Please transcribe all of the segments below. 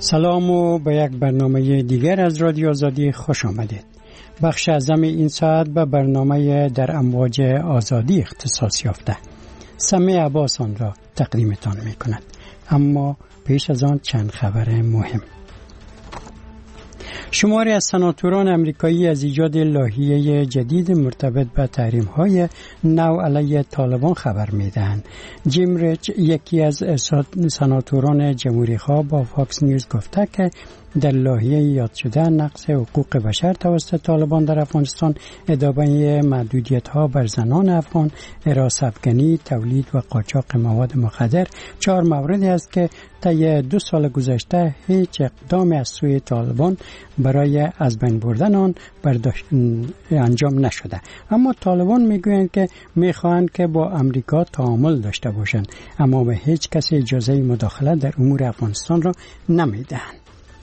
سلام و به یک برنامه دیگر از رادیو آزادی خوش آمدید. بخش اعظم این ساعت به برنامه در امواج آزادی اختصاص یافته. سمیع عباس آن را تقدیمتان می کند. اما پیش از آن چند خبر مهم. شماری از سناتوران امریکایی از ایجاد لایحه جدید مرتبط به تحریم‌های نو علیه طالبان خبر می‌دهند. جیم ریچ، یکی از سناتوران جمهوری‌خواه، با فاکس نیوز گفته که در لایحه یاد شده نقض حقوق بشر توسط طالبان در افغانستان، ادامه محدودیت‌ها بر زنان افغان، هراس افغانی، تولید و قاچاق مواد مخدر 4 موردی است که طی 2 سال گذشته هیچ اقدامی از سوی طالبان برای از بین بردن آن انجام نشده. اما طالبان میگویند که میخواهند که با امریکا تعامل داشته باشند، اما به هیچ کسی اجازه مداخله در امور افغانستان را نمیدهند.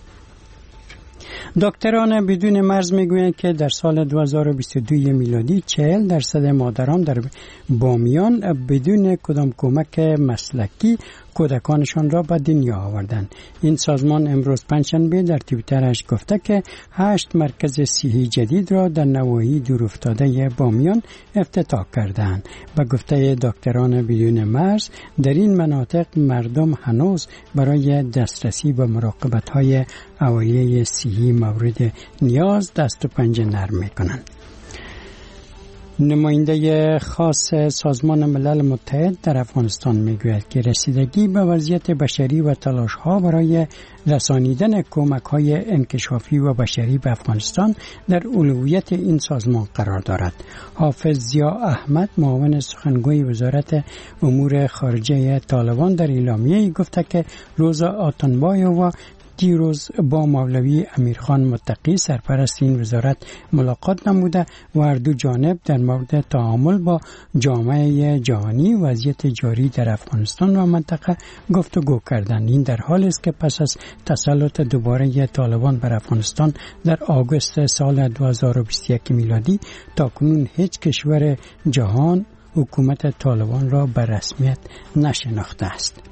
دکتران بدون مرز میگویند که در سال 2022 میلادی 40% مادران در بامیان بدون کدام کمک مسلکی کودکانشان را به دنیا آوردند. این سازمان امروز پنجشنبه در توییترش گفته که 8 مرکز صحی جدید را در نواحی دورافتاده بامیان افتتاح کردند. به گفته دکتران بدون مرز، در این مناطق مردم هنوز برای دسترسی به مراقبت‌های اولیه صحی مورد نیاز دست و پنجه نرم می‌کنند. نماینده خاص سازمان ملل متحد در افغانستان میگوید که رسیدگی به وضعیت بشری و تلاش‌ها برای رسانیدن کمک‌های انکشافی و بشری به افغانستان در اولویت این سازمان قرار دارد. حافظ ضیا احمد، معاون سخنگوی وزارت امور خارجه طالبان، در اعلامیه‌ای گفته که روز آتنبایو دیروز با مولوی امیرخان متقی، سرپرست این وزارت، ملاقات نموده و هر دو جانب در مورد تعامل با جامعه جهانی وضعیت جاری در افغانستان و منطقه گفتگو کردند. این در حالی است که پس از تسلط دوباره طالبان بر افغانستان در آگوست سال 2021 میلادی تاکنون هیچ کشور جهان حکومت طالبان را به رسمیت نشناخته است.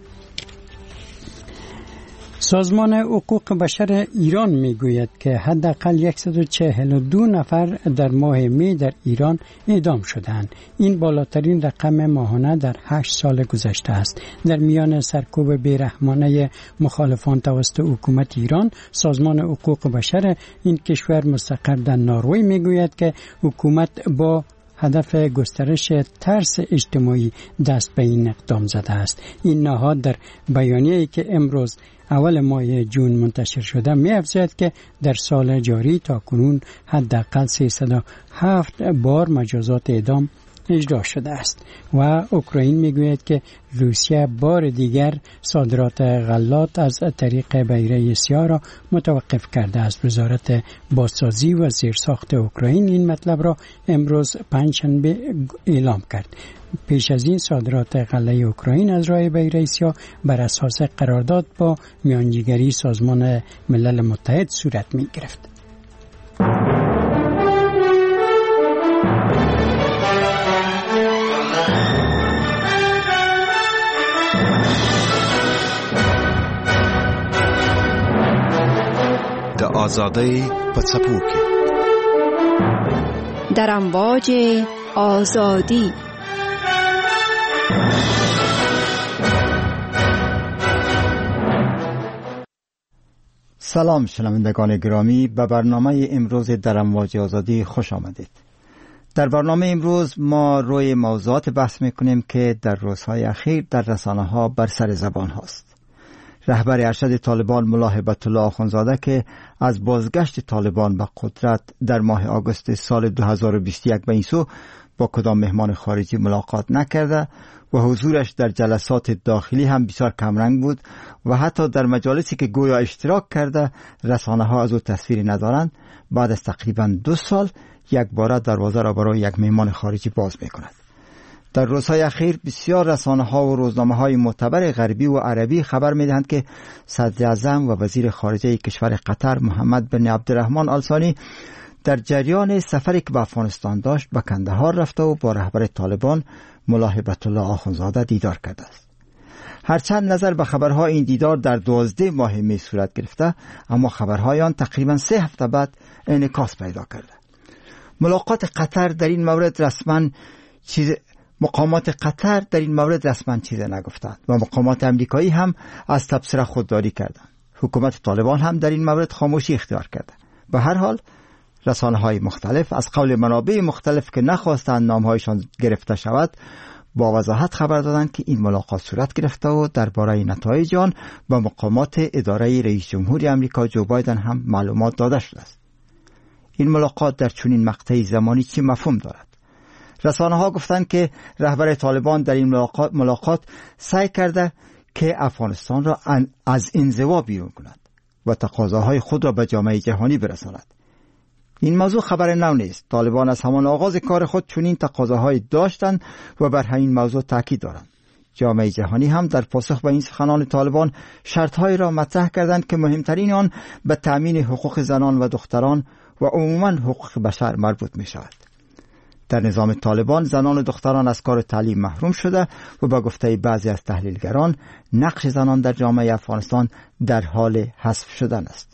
سازمان حقوق بشر ایران میگوید که حداقل 142 نفر در ماه می در ایران اعدام شدند. این بالاترین رقم ماهانه در 8 سال گذشته است. در میان سرکوب بیرحمانه مخالفان توسط حکومت ایران، سازمان حقوق بشر این کشور مستقر در نروژ میگوید که حکومت با هدف گسترش ترس اجتماعی دست به این اقدام زده است. این نهاد در بیانیه‌ای که امروز اول ماه جون منتشر شده می‌افزاید که در سال جاری تاکنون حداقل 307 بار مجازات اعدام اجرا شده است و اوکراین میگوید که روسیه بار دیگر صادرات غلات از طریق بحیره سیاه را متوقف کرده است. وزارت بازسازی و زیرساخت اوکراین این مطلب را امروز پنجشنبه اعلام کرد. پیش از این صادرات غله اوکراین از راه بحیره سیاه بر اساس قرارداد با میانجیگری سازمان ملل متحد صورت می گرفت. آزادی پڅپو کې در امواج آزادی. سلام شنوندگان گرامی، به برنامه امروز در امواج آزادی خوش آمدید. در برنامه امروز ما روی موضوعات بحث میکنیم که در روزهای اخیر در رسانه‌ها بر سر زبان هاست. رهبر ارشد طالبان ملا هیبت الله آخوندزاده که از بازگشت طالبان به قدرت در ماه آگوست سال 2021 به این سو با کدام مهمان خارجی ملاقات نکرده و حضورش در جلسات داخلی هم بسیار کمرنگ بود و حتی در مجالسی که گویا اشتراک کرده رسانه ها از او تصویری ندارند، بعد از تقریبا 2 سال یک بار دروازه را برای یک مهمان خارجی باز میکند. در روزهای اخیر بسیار رسانه‌ها و روزنامه‌های معتبر غربی و عربی خبر می‌دهند که صدر اعظم و وزیر خارجه کشور قطر محمد بن عبدالرحمن آل ثانی در جریان سفری که به افغانستان داشت به کندهار رفته و با رهبر طالبان ملا هیبت الله آخوندزاده دیدار کرده است. هرچند نظر به خبرها این دیدار در 12 ماه می صورت گرفته، اما خبرهای آن تقریبا 3 هفته بعد انعکاس پیدا کرده. مقامات قطر در این مورد رسما چیز نگفتند و مقامات امریکایی هم از تبصره خودداری کردند. حکومت طالبان هم در این مورد خاموشی اختیار کرده. به هر حال رسانه‌های مختلف از قول منابع مختلف که نخواستند نامهایشان گرفته شود با وضاحت خبر دادند که این ملاقات صورت گرفته و درباره نتایج آن به مقامات اداره رئیس جمهور آمریکا جو بایدن هم معلومات داده شده است. این ملاقات در چنین مقطعی زمانی چه مفهوم دارد؟ رسانه‌ها گفتند که رهبر طالبان در این ملاقات سعی کرده که افغانستان را از انزوا بیرون کند و تقاضاهای خود را به جامعه جهانی برساند. این موضوع خبر نو نیست. طالبان از همان آغاز کار خود چنین تقاضاهایی داشتند و بر همین موضوع تاکید دارند. جامعه جهانی هم در پاسخ به این سخنان طالبان شرطهایی را مطرح کردند که مهمترین آن به تأمین حقوق زنان و دختران و عموما حقوق بشر مربوط می شود. در نظام طالبان زنان و دختران از کار تعلیم محروم شده و با گفته بعضی از تحلیلگران نقش زنان در جامعه افغانستان در حال حذف شدن است.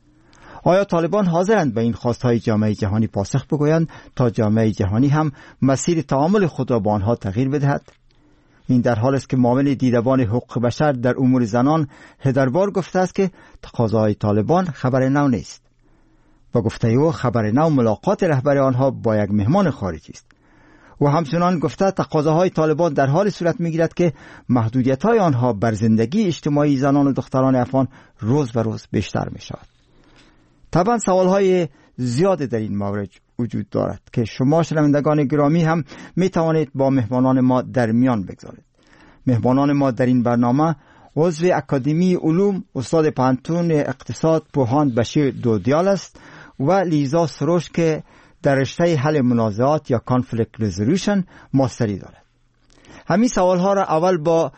آیا طالبان حاضرند به این خواستهای جامعه جهانی پاسخ بگویند تا جامعه جهانی هم مسیر تعامل خود را با آنها تغییر بدهد؟ این در حال است که معاون دیدبان حقوق بشر در امور زنان هدربار گفته است که تقاضاهای طالبان خبر نو نیست. با گفته او خبر نو ملاقات رهبر آنها با یک مهمان خارجی است. و همچنان گفته تقاضاهای طالبان در حال صورت میگیرد که محدودیت‌های آنها بر زندگی اجتماعی زنان و دختران افغان روز به روز بیشتر می شود. طبعا سوالهای زیاد در این مورد وجود دارد که شما شنوندگان گرامی هم می توانید با مهمانان ما در میان بگذارید. مهمانان ما در این برنامه عضو اکادمی علوم استاد پانتون اقتصاد پوهان بشیر دودیال است و لیزا سروش که در رشته حل منازعات یا کانفلیکت ریزولوشن ماستری دارد. همین سوالها را اول با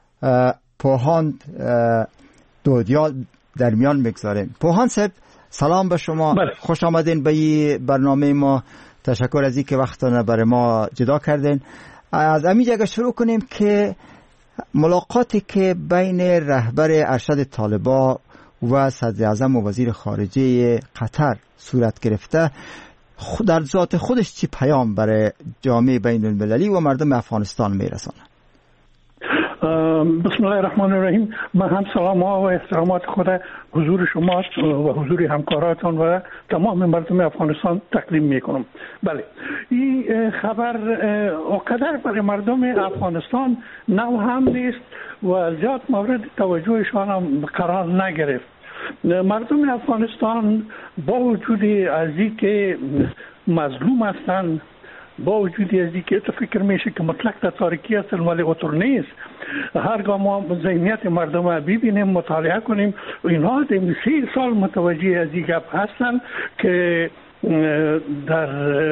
پوهان دودیال در میان بگذاریم. پوهان صاحب سلام به شما. خوش آمدین به این برنامه ما. تشکر از اینکه وقتتون برای ما جدا کردین. از همین جگه شروع کنیم که ملاقاتی که بین رهبر ارشد طالبان و صدر اعظم و وزیر خارجه قطر صورت گرفته در ذات خودش چی پیام برای جامعه بین المللی و مردم افغانستان میرسانه؟ بسم الله الرحمن الرحیم. من هم سلام ها و احترامات خود حضور شما و حضور همکاراتان و تمام مردم افغانستان تقدیم میکنم. بله، این خبر اقدر برای مردم افغانستان نو هم نیست و زیاد مورد توجهشان هم قرار نگرفت. مردم افغانستان با وجود از اینکه مظلوم هستند، با وجود از اینکه تو فکر میشه که مطلق در تاریکی هستن ولی اطور نیست، هرگاه ما ذهنیت مردم را ببینیم مطالعه کنیم اینها در 30 سال متوجه از این گپ هستن که در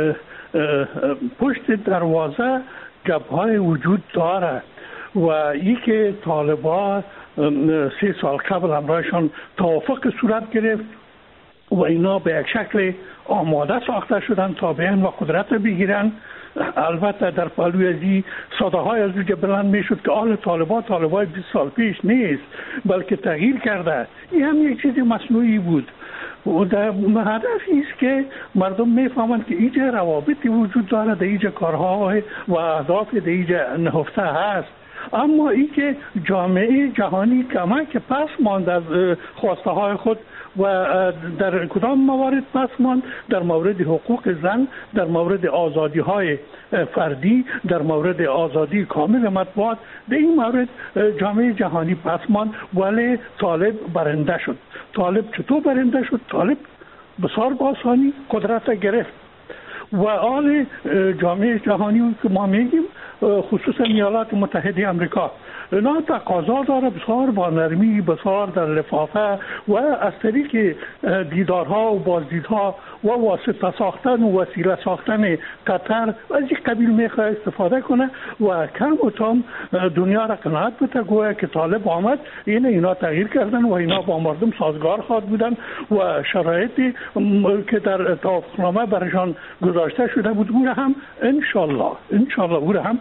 پشت دروازه گپ‌های وجود داره و این که طالبان 3 سال قبل همراهشان توافق صورت گرفت و اینا به یک شکل آماده ساخته شدن تا بیان و قدرت بگیرن. البته در پهلوی از این صداهای از اوجه بلند میشد که آل طالبان 20 سال پیش نیست بلکه تغییر کرده. این هم یک چیز مصنوعی بود و در هدف است که مردم میفهمند که اینجا روابطی وجود داره، در اینجا کارها و اهداف در اینجا نهفته هست. اما این که جامعه جهانی کمک پس ماند از خواسته های خود و در کدام موارد پس ماند؟ در مورد حقوق زن، در مورد آزادی های فردی، در مورد آزادی کامل مطبوعات. در این مورد جامعه جهانی پس ماند ولی طالب برنده شد. طالب چطور برنده شد؟ طالب بسیار با آسانی قدرت گرفت و آل جامعه جهانی که ما میگیم خصوصا ایالات متحده آمریکا اینا تقاضا داره بسیار با نرمی، بسیار در لفافه و از طریق دیدارها و بازدیدها و واسطه ساختن و وسیله ساختن قطر از این قبیل میخواه استفاده کنه و کم و کم دنیا را قناعت بده گویا که طالب آمد اینا تغییر کردن و اینا با مردم سازگار خواهد بودن و شرایطی که در توافقنامه برشان گذاشته شده بود او را هم انشالله او را هم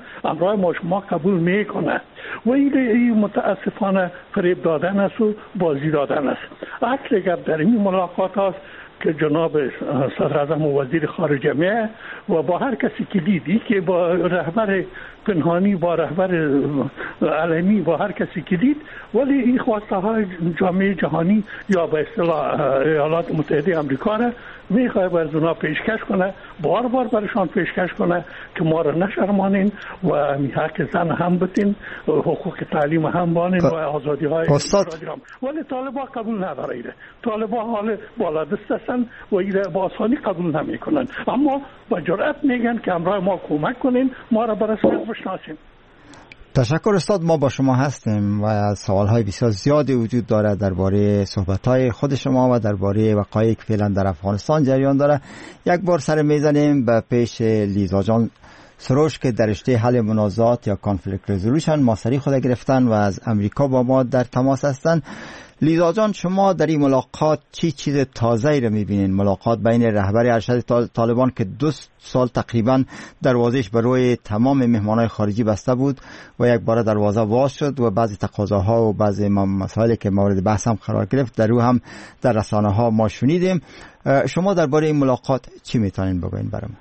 همراه ما شما قبول میکنه و این متاسفانه فریب دادن است و بازی دادن است. اصل گپ در این ملاقات است که جناب صدر اعظم و وزیر خارجه میه و با هر کسی که دیدی که با رهبر پنهانی، با رهبر علمی، با هر کسی که دید، ولی این خواسته های جامعه جهانی یا به اصطلاح ایالات متحده آمریکا را میخواه بر اونا پیشکش کنه، بار بار برشان پیشکش کنه که ما را نشرمانین و حق زن هم بتین، حقوق تعلیم هم بانین و آزادی های ولی طالبان قبول نداره. طالبان حال بالادست هستن و ایره با آسانی قبول نمی کنن، اما با جرأت میگن که همراه ما کمک کنین، ما را برسمیت بشناسین. تشکر استاد، ما با شما هستیم و سوالهای بسیار زیادی وجود داره درباره صحبتهای خود شما و درباره وقایعی که فعلا در افغانستان جریان داره. یک بار سر میزنیم به پیش لیزا جان سروش که در رشته حل منازعات یا کانفلیکت رزولوشن ماستری خود گرفتن و از امریکا با ما در تماس هستند. لیزا جان، شما در این ملاقات چی چیز تازه‌ای را می‌بینید؟ ملاقات بین رهبر ارشد طالبان که 2 سال تقریبا دروازه‌اش به روی تمام مهمانان خارجی بسته بود و یک بار دروازه باز شد و بعضی تقاضاها و بعضی مسائلی که مورد بحث هم قرار گرفت در رو هم در رسانه‌ها ما شنیدیم. شما درباره این ملاقات چی می‌تونین بگوین برام؟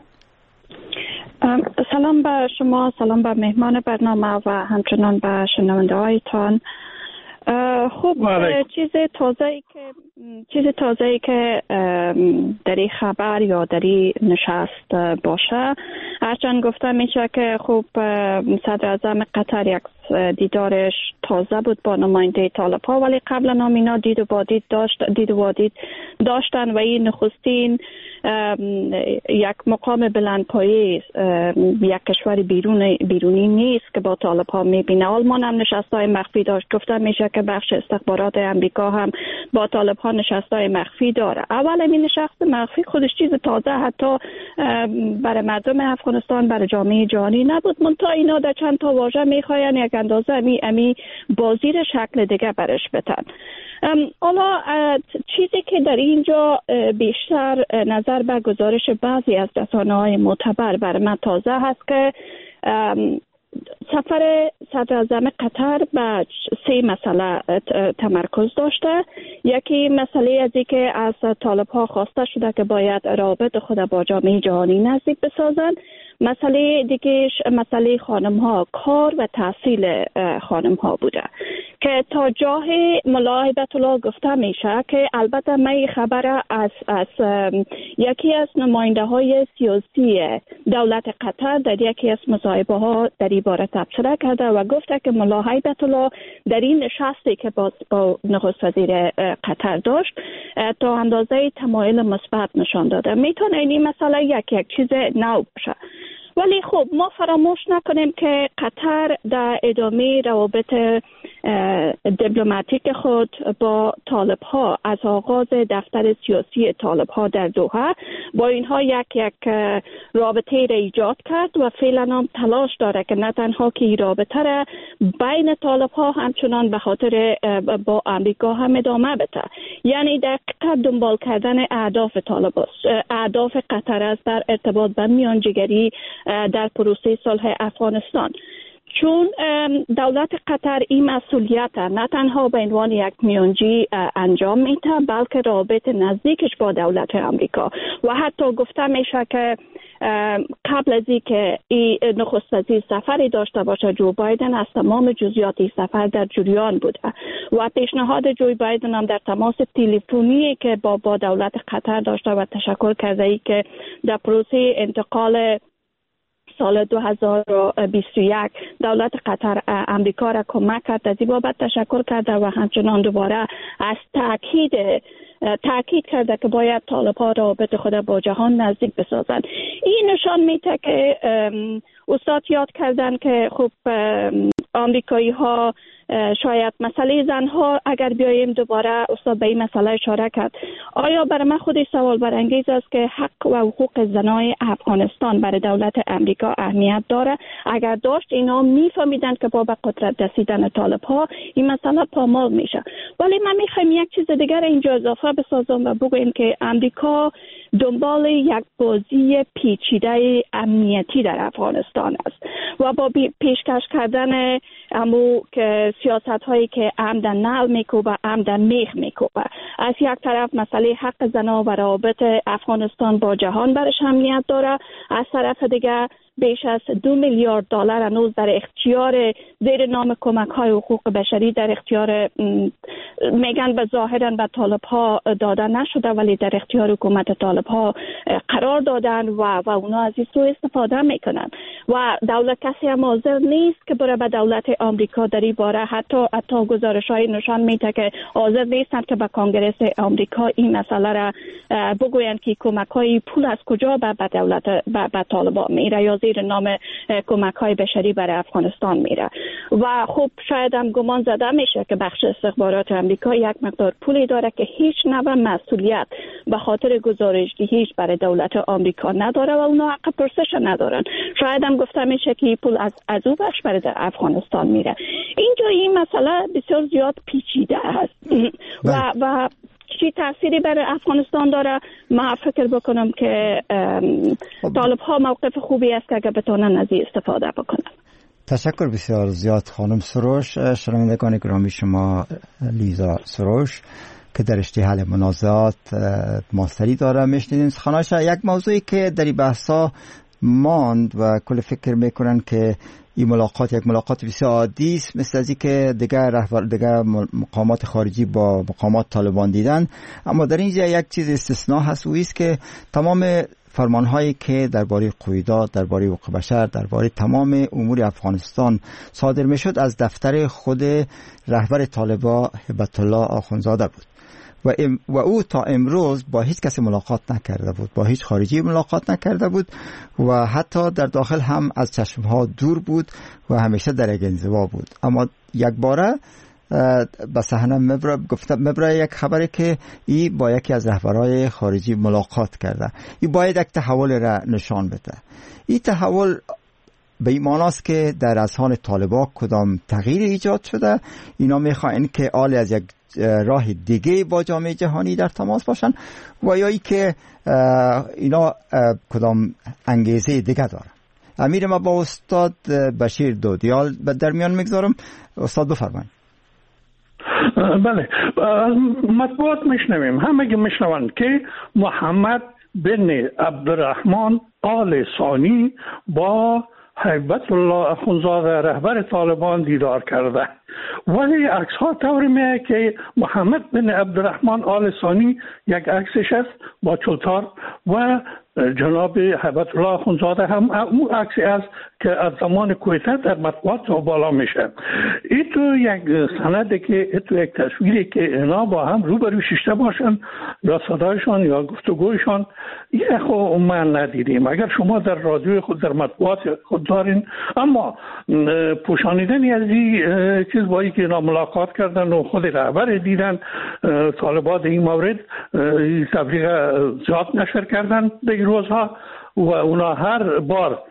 سلام به شما، سلام به مهمان برنامه و همچنان به شنونده‌هایتان. خب چیز تازه‌ای که در این خبر یا در این نشست باشه، هرچند گفته میشه که خب صدر اعظم قطر یک دیدارش تازه بود با نماینده طالب‌ها، ولی قبلا هم اینا دید و وادید داشتن و این نخستین یک مقام بلندپایه یک کشور بیرونی نیست که با طالب‌ها میبینه. آلمان هم نشست‌های مخفی داشت. گفته میشه که بخش استخبارات امریکا هم با طالب‌ها نشست‌های مخفی داره. اول این نشست مخفی خودش چیز تازه حتی برای مردم افغانستان، برای جامعه جهانی نبود. منتها اینا در چند تا واژه میخواین یک اندازه امی بازی را شکل دیگه برش بدن. حالا چیزی که در اینجا بیشتر نظر به گزارش بعضی از رسانه‌های معتبر برای من تازه هست که سفر صدر اعظم قطر به 3 مسئله تمرکز داشته. یکی مسئله از که از طالب‌ها خواسته شده که باید روابط خود با جامعه جهانی نزدیک بسازند. مسئله دیگه مسئله خانم‌ها، کار و تحصیل خانم‌ها بوده که تا جای ملا هیبت الله گفته میشه که البته من خبر از یکی از نماینده‌های سیاسی دولت قطر در یکی از مصاحبه‌ها در این باره تبصره کرده و گفته که ملا هیبت الله در این نشستی که با نخست وزیر قطر داشت تا اندازه تمایل مثبت نشان داده. میتونه این مسئله یک چیز نو باشه، ولی خب ما فراموش نکنیم که قطر در ادامه روابط دیپلماتیک خود با طالب‌ها از آغاز دفتر سیاسی طالب‌ها در دوحه با اینها یک رابطه را ایجاد کرد و فعلا هم تلاش داره که نه تنها که این رابطه را بین طالب‌ها همچنان به خاطر با امریکا هم ادامه بده. یعنی دقیقاً دنبال کردن اهداف طالب‌هاست، اهداف قطر است در ارتباط با میانجیگری در پروسه صلح افغانستان. چون دولت قطر این مسئولیت نه تنها به عنوان یک میانجی انجام میده، بلکه رابط نزدیکش با دولت امریکا و حتی گفته میشه که قبل از اینکه نخست وزیر سفری داشته باشه جو بایدن از تمام جزئیات سفر در جریان بوده و پیشنهاد جو بایدن هم در تماس تلفنی که با دولت قطر داشته و تشکر کرده ای که در پروسه انتقال سال 2021 دولت قطر امریکا را کمک کرد، از این بابت تشکر کرده و همچنان دوباره از تاکید کرده که باید طالب‌ها رابط خود با جهان نزدیک بسازند. این نشان میده که استاد یاد کردن که خب آمریکایی ها شاید مسئله زنها اگر بیاییم دوباره استاد به این مسئله اشاره کرد، آیا برای من خودش سوال برانگیز است که حق و حقوق زنای افغانستان برای دولت امریکا اهمیت داره؟ اگر داشت اینا میفهمیدن که با به قدرت رسیدن طالب‌ها این مسئله پامال میشه. ولی من میخوایم یک چیز دیگر اینجا اضافه بسازم و بگویم که امریکا دنبال یک بازی پیچیده امنیتی در افغانستان است و با پیشکش کردن امو که سیاست هایی که عمدن نعل میکوبه عمدن میخ میکوبه. از یک طرف مسئله حق زنها و روابط افغانستان با جهان برش اهمیت داره، از طرف دیگه بیش از 2 میلیارد دلار هنوز در اختیار زیر نام کمک های حقوق بشری در اختیار میگن به ظاهرا به طالب ها داده نشده ولی در اختیار حکومت طالب ها قرار دادن و اونا از این سوء استفاده میکنن و دولت کسی هم حاضر نیست که برای به دولت آمریکا در این باره حتی گزارش های نشان میده که حاضر نیستند که به کانگرس آمریکا این مسئله را بگویند که کمک های پول از کجا به دولت به طالبان میره یا زیر نام کمک های بشری برای افغانستان میره. و خب شاید هم گمان زده میشه که بخش استخبارات آمریکا یک مقدار پولی داره که هیچ نوع مسئولیت به خاطر گزارش‌دهیش برای دولت آمریکا نداره و اونا حق پرسش ندارن. شاید هم گفته میشه که پول از او بخش برای افغانستان میره. اینجا این مسئله بسیار زیاد پیچیده است و چی تأثیری برای افغانستان داره. من فکر بکنم که طالب ها موقف خوبی است که اگر بتونن از این استفاده بکنن. تشکر بسیار زیاد خانم سروش. شنوندگان گرامی، شما لیزا سروش که در رشته حل منازعات ماستری داره میشنیدین سخنانش. یک موضوعی که در این بحثا ماند و کل فکر میکنن که این ملاقات یک ملاقات بسیار عادی است، مثل از که دیگر مقامات خارجی با مقامات طالبان دیدن، اما در اینجا یک چیز استثناء هست و است که تمام فرمانهایی که درباره قیودات، درباره حقوق بشر، درباره تمام امور افغانستان صادر میشد از دفتر خود رهبر طالبان هبت الله آخونزاده بود و او تا امروز با هیچ کسی ملاقات نکرده بود، با هیچ خارجی ملاقات نکرده بود و حتی در داخل هم از چشمها دور بود و همیشه در یک انزوا بود. اما یک باره به صحنه مبرا یک خبره که ای با یکی از رهبرای خارجی ملاقات کرده. ای باید یک تحول را نشان بده. این تحول به این معناست که در اذهان طالبان کدام تغییر ایجاد شده. اینا میخواین که آل از یک راه دیگه با جامعه جهانی در تماس باشن و یا ای که اینا کدام انگیزه دیگه دارن. امیر، ما با استاد بشیر دودیال در میان میگذارم. استاد بفرمایید. بله، مطبوعات میشنویم، همه میشنوند که محمد بن عبدالرحمن آل ثانی با هیبت الله آخونزاده رهبر طالبان دیدار کرده، ولی عکس ها طوری میه که محمد بن عبدالرحمن آل ثانی یک عکسش است با چلتار و جناب هیبت الله آخونزاده هم اون عکسی است که از زمان کویته در مطبوعات بالا میشه. این تو یک سنده که تو یک تصویری که اینا با هم روبرو شیشته باشن یا صدایشان یا گفتگویشان یه خو من ندیدیم. اگر شما در رادیو خود در مطبوعات خود دارین، اما پوشانیدنی از این چیز با ای که اینا ملاقات کردن و خود رهبر دیدن، طالبان این مورد تبلیغ زیاد نشر کردن در این روزها و اونا هر بار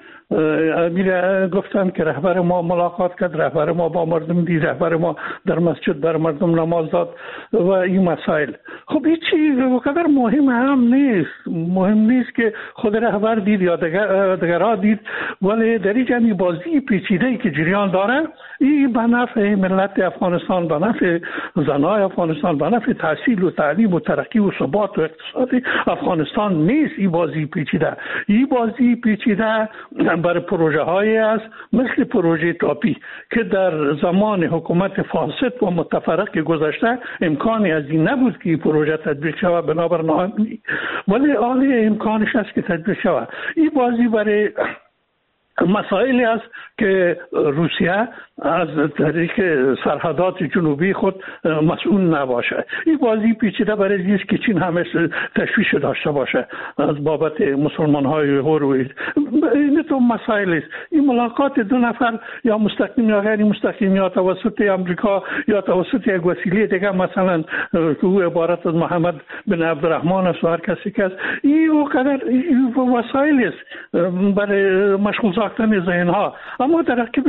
گفتن که رهبر ما ملاقات کرد، رهبر ما با مردم دید، رهبر ما در مسجد بر مردم نماز داد و این مسائل. خب این چیز وقدر مهم هم نیست. مهم نیست که خود رهبر دید یا دیگرها دید، ولی در این جمعی بازی پیچیده‌ای که جریان داره این به نفع ملت افغانستان، به نفع زنای افغانستان، به نفع تحصیل و تعلیم و ترقی و ثبات و اقتصاد افغانستان نیست. این بازی پیچیده، این بازی پیچیده برای پروژه هایی است مثل پروژه تاپی که در زمان حکومت فاسد و متفرق گذشته امکانی از این نبود که این پروژه تطبیق شود بنابر ناامنی، ولی حال امکانش است که تطبیق شود. این بازی برای مسائلی است که روسیه از طریق سرحدات جنوبی خود مسئول نباشه. این بازی پیچیده برای است که چین همه تشویش داشته باشه از بابت مسلمان های هوروی. این تو مسائل است. این ملاقات دو نفر یا مستقیم یا غیر مستقیم یا توسط امریکا یا توسط یک وسیله دیگه، مثلا که او عبارت از محمد بن عبدالرحمن است و هر کسی که است، این وقدر وسایل است برای مشغول ساختن ذهن ها. اما در عقب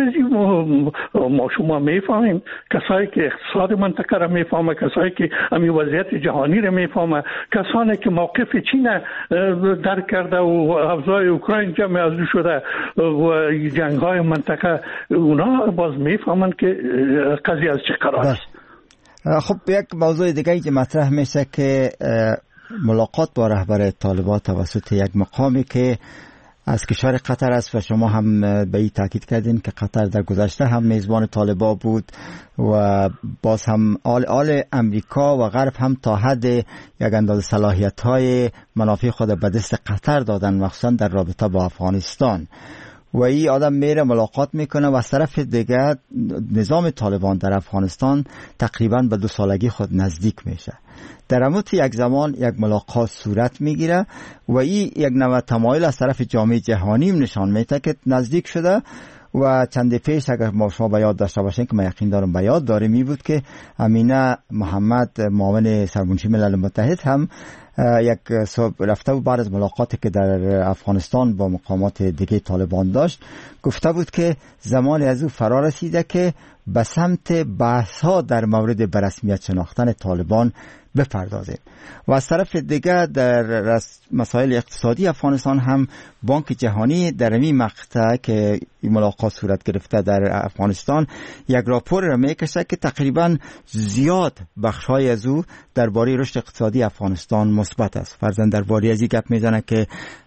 ما شما میفهمیم کسایی که اقتصاد منطقه را میفهمه، کسایی که همین وضعیت جهانی را میفهمه، کسانی که موقف چین درک کرده و افزای اوکراین جمع از شده و جنگ های منطقه، اونا باز میفهمن که قضیه از چه قرار است. خب یک موضوع دیگه که مطرح میشه که ملاقات با رهبر طالبان توسط یک مقامی که از کشور قطر است و شما هم به این تاکید کردین که قطر در گذشته هم میزبان طالبان بود و باز هم آل امریکا و غرب هم تا حد یک اندازه صلاحیت‌های منافع خود به دست قطر دادن، مخصوصا در رابطه با افغانستان. و این آدم میره ملاقات میکنه و از طرف دیگه نظام طالبان در افغانستان تقریبا به 2 سالگی خود نزدیک میشه. در اموت یک زمان یک ملاقات صورت میگیره و این یک نوع تمایل از طرف جامعه جهانی نشان میده که نزدیک شده. و چند پیش اگر ما شما به یاد داشته باشین که من یقین دارم به یاد داره، می بود که امینه محمد معاون سرمنشی ملل متحد هم یک رفته بود بعد از ملاقاتی که در افغانستان با مقامات دیگه طالبان داشت، گفته بود که زمان از او فرا رسیده که به سمت بحث ها در مورد برسمیت شناختن طالبان بپردازه. و از طرف دیگه در مسائل اقتصادی افغانستان هم بانک جهانی در این مقطع که این ملاقات صورت گرفته در افغانستان یک راپور را میکشه که تقریبا زیاد بخش‌های از او درباره رشد اقتصادی افغانستان مثبت است. فرضاً درباره از این گپ میزنه که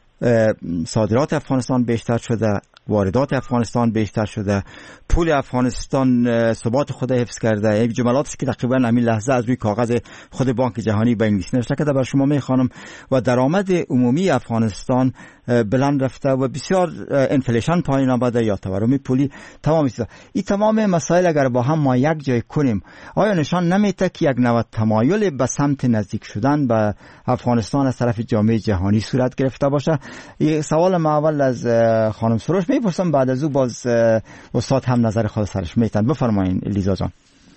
صادرات افغانستان بیشتر شده، واردات افغانستان بیشتر شده، پول افغانستان ثبات خود حفظ کرده. یک جملاتی که تقریبا همین لحظه از روی کاغذ خود بانک جهانی به انگلیسی نوشته کرده بر شما میخوانم. و درآمد عمومی افغانستان بلند رفته و بسیار انفلیشن پایین آمده یا تورم پولی تمام است. این تمام مسائل اگر با هم ما یک جای کنیم، آیا نشان نمیده که یک نوع تمایل به سمت نزدیک شدن به افغانستان از طرف جامعه جهانی صورت گرفته باشه؟ سوال ما اول از خانم سروش میپرسم، بعد از او باز استاد هم نظر خود سرش میتن. بفرمایین لیزا جان.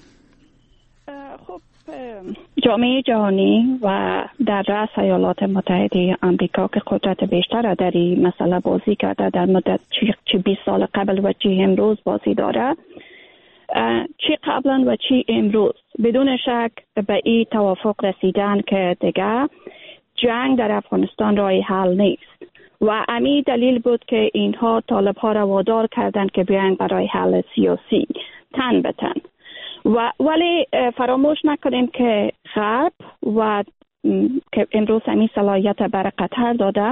خب جامعه جهانی و در رأس ایالات متحده آمریکا که قدرت بیشتر در این مسئله بازی کرده در مدت چی 20 سال قبل و چی امروز بازی داره، چی قبلا و چی امروز، بدون شک به این توافق رسیدن که دیگه جنگ در افغانستان راه حل نیست و همین دلیل بود که اینها طالب ها را وادار کردند که بیان برای حل سیاسی تن به تن. ولی فراموش نکنیم که غرب و که امروز همین صلاحیت بر قطر داده،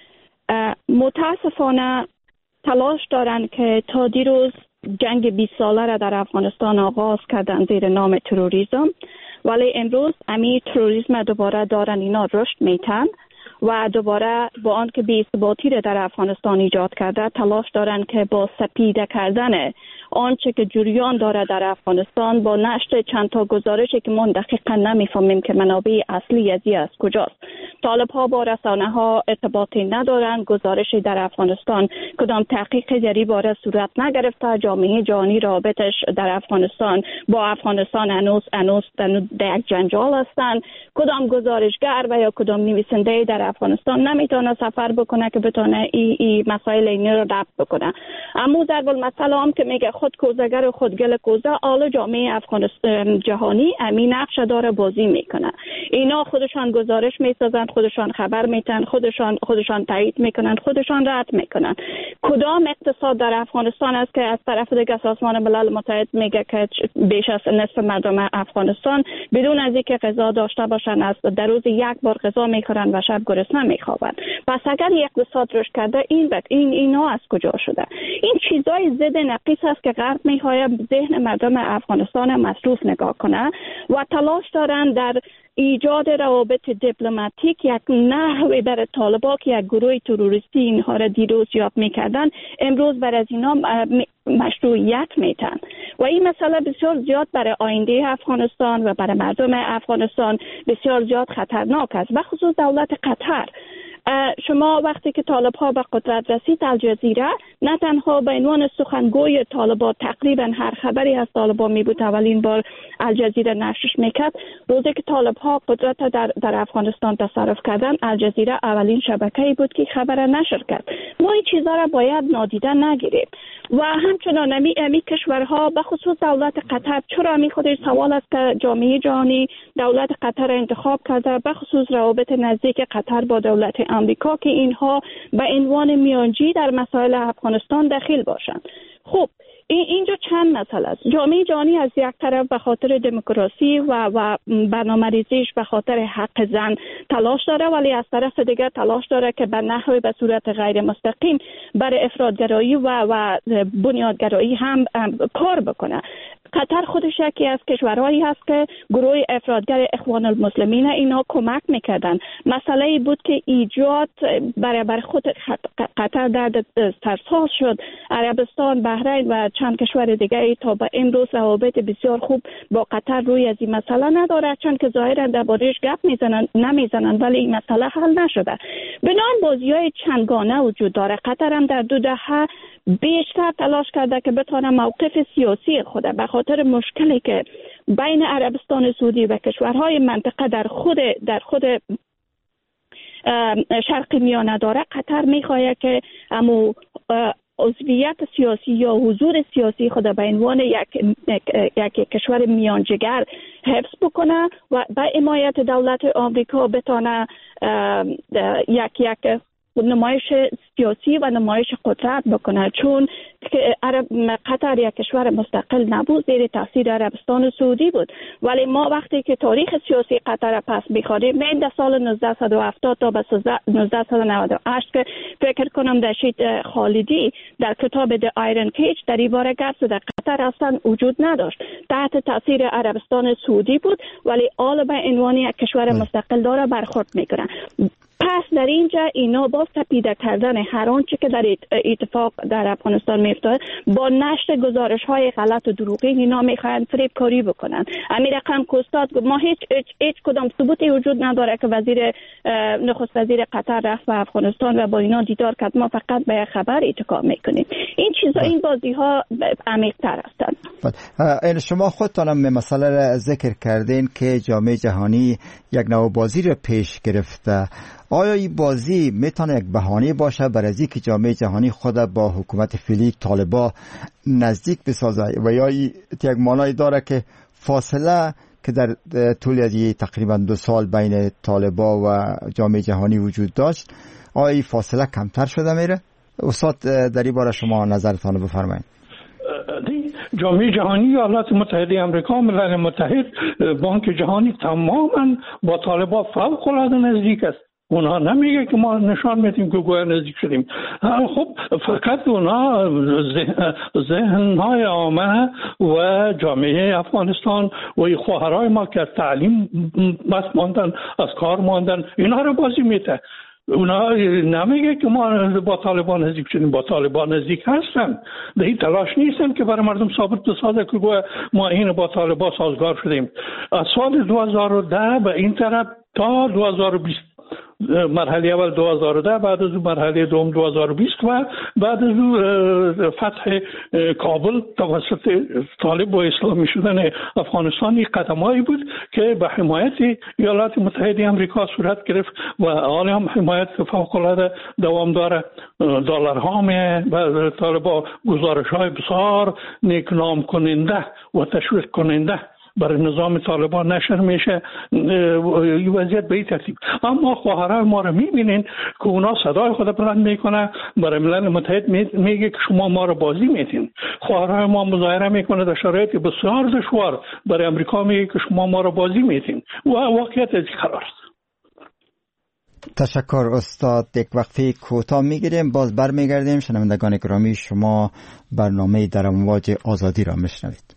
متاسفانه تلاش دارند که تا دیروز جنگ 20 ساله را در افغانستان آغاز کردن زیر نام تروریسم، ولی امروز همین تروریسم دوباره دارن اینا رشد میتن و دوباره با آنکه بی‌ثباتی را در افغانستان ایجاد کرده تلاش دارن که با سپیده کردن آنچه که جریان داره در افغانستان با نشر چند تا گزارشی که ما دقیقا نمیفهمیم که منابع اصلی از این از کجاست. طالب ها با رسانه ها ارتباطی ندارن، گزارشی در افغانستان کدام تحقیق در این باره صورت نگرفته، جامعه جهانی رابطش در افغانستان با افغانستان هنوز در یک جنجال هستند، کدام گزارشگر و یا کدام نویسنده در افغانستان نمیتونه سفر بکنه که بتونه این مسائل اینی رو ربط بکنه. اما ضرب المثل هم که میگه خود کوزگر و خود گل کوزه، آل جامعه افغانستان جهانی امین نقش داره بازی میکنه. اینا خودشان گزارش میسازن، خودشان خبر میتن، خودشان تایید میکنن، خودشان رد میکنن. کدام اقتصاد در افغانستان است که از طرف دیگه سازمان ملل متحد میگه که بیش از نصف مردم افغانستان بدون از اینکه غذا داشته باشن از در روز یک بار غذا میخورن و شب گرسنه میخوابن. پس اگر یک اقتصاد رشد کرده این اینا از کجا شده؟ این چیزای ضد نقیص است که غرب میخواد ذهن مردم افغانستان مصروف نگاه کنه و تلاش دارن در ایجاد روابط دیپلماتیک یک نحوی بر طالبان که یک گروه تروریستی اینها را دیروز یاد میکردن امروز بر از اینا مشروعیت میتن و این مسئله بسیار زیاد برای آینده افغانستان و برای مردم افغانستان بسیار زیاد خطرناک است و خصوص دولت قطر. شما وقتی که طالب‌ها به قدرت رسید الجزیره نه تنها به عنوان سخنگوی طالبان تقریبا هر خبری از طالبان می بود اولین بار الجزیره نشرش میکرد. روزی که طالب‌ها قدرت در افغانستان تصرف کردن الجزیره اولین شبکه‌ای بود که خبر نشر کرد. ما این چیزا را باید نادیده نگیریم و همچنان امی کشورها به خصوص دولت قطر چرا می خودش سوال است که جامعه جهانی دولت قطر انتخاب کرده به خصوص روابط نزدیک قطر با دولت آمریکا که اینها به عنوان میانجی در مسائل افغانستان دخیل باشند. خب اینجا چند مسئله است. جامعه جهانی از یک طرف به خاطر دموکراسی و برنامه‌ریزیش به خاطر حق زن تلاش داره ولی از طرف دیگر تلاش داره که به نحوی به صورت غیر مستقیم برای افراط‌گرایی و بنیادگرایی هم کار بکنه. قطر خودش یکی از کشورهایی هست که گروه افراطگر اخوان المسلمین اینا کمک میکردن. مسئله ای بود که ایجاد برای خود قطر در سرساز شد. عربستان، بحرین و چند کشور دیگری تا به امروز روابط بسیار خوب با قطر روی از این مسئله نداره چون که ظاهرا درباره‌اش گپ نمیزنن ولی این مسئله حل نشده. بنابراین بازی‌های چندگانه وجود داره. قطر هم در 2 دهه بیشتر تلاش کرده که بتونه موقف سیاسی خود به خاطر مشکلی که بین عربستان سعودی و کشورهای منطقه در خود شرق میانه داره. قطر میخواد که عضویت سیاسی یا حضور سیاسی خود به عنوان یک کشور میانجیگر حفظ بکنه و به حمایت دولت آمریکا بتونه یک نمایش سیاسی و نمایش قدرت بکنه چون قطر یک کشور مستقل نبود زیر تاثیر عربستان سعودی بود ولی ما وقتی که تاریخ سیاسی قطر پس می‌خوانیم من در سال 1970 تا به 1998 که فکر کنم رشید خالدی در کتاب The Iron Cage در این باره گفت در قطر اصلا وجود نداشت تحت تاثیر عربستان سعودی بود ولی حالا به عنوان یک کشور مستقل داره برخورد میکنه. پس در اینجا اینا با تپیده کردن هر آنچه که در اتفاق در افغانستان میفته با نشر گزارش‌های غلط و دروغین اینا میخوان فریب کاری بکنن. امیر اقرم کوستاد گفت ما هیچ کدام ثبوتی وجود نداره که نخست وزیر قطر رفت به افغانستان و با اینا دیدار کرد. ما فقط به خبر اتکا میکنیم. این چیزا این بازی‌ها عمیق‌تر هستند. این شما خودتانم مسئله را ذکر کردین که جامعه جهانی یک نوع بازی را پیش گرفته. آیا این بازی میتونه یک بهانه باشه برای از اینکه جامعه جهانی خود با حکومت فعلی طالبان نزدیک بسازه و یا یک معنی داره که فاصله که در طول از تقریبا 2 سال بین طالبان و جامعه جهانی وجود داشت آیا این فاصله کمتر شده میره؟ استاد در این باره شما نظرتان رو بفرمایید. جامعه جهانی، ایالات متحده آمریکا، ملل متحد، بانک جهانی تماما با طالبان فوق العاده نزدیک است. اونها نمیگه که ما نشان میدیم که گویا نزدیک شدیم. خب فقط اونها ذهنهای عامه و جامعه افغانستان و خواهرای ما که از تعلیم بس ماندن از کار ماندن اینا رو بازی میده. اونا نمیگه که ما با طالبان نزدیک شدیم. با طالبان نزدیک هستن. در این تلاش نیستن که برای مردم ثابت بسازه که ما این با طالبان سازگار شدیم. از سال 2010 به این طرف تا 2020 مرحله اول 2010 بعد از مرحله دوم 2020 و بعد از فتح کابل توسط طالب و اسلامی شدن افغانستان قدمایی بود که به حمایت ایالات متحده آمریکا صورت گرفت و حالا هم حمایت فوق العاده دوام داره. دلارها و طالبان گزارش‌های بسیار نیکنام کننده و تشویق کننده برای نظام طالبان نشر میشه. این وضعیت به این ترتیب. اما خواهرای ما رو میبینین که اونا صدای خود بلند میکنه برای ملل متحد میگه که شما ما رو بازی میتین. خواهرای ما مظاهره میکنه در شرایط بسیار دشوار برای امریکا میگه که شما ما رو بازی میتین و واقعیت از قرار است. تشکر استاد. یک وقفه کوتاه میگیریم، باز برمیگردیم. شنوندگان گرامی، شما برنامه در امواج آزادی را میشنوید.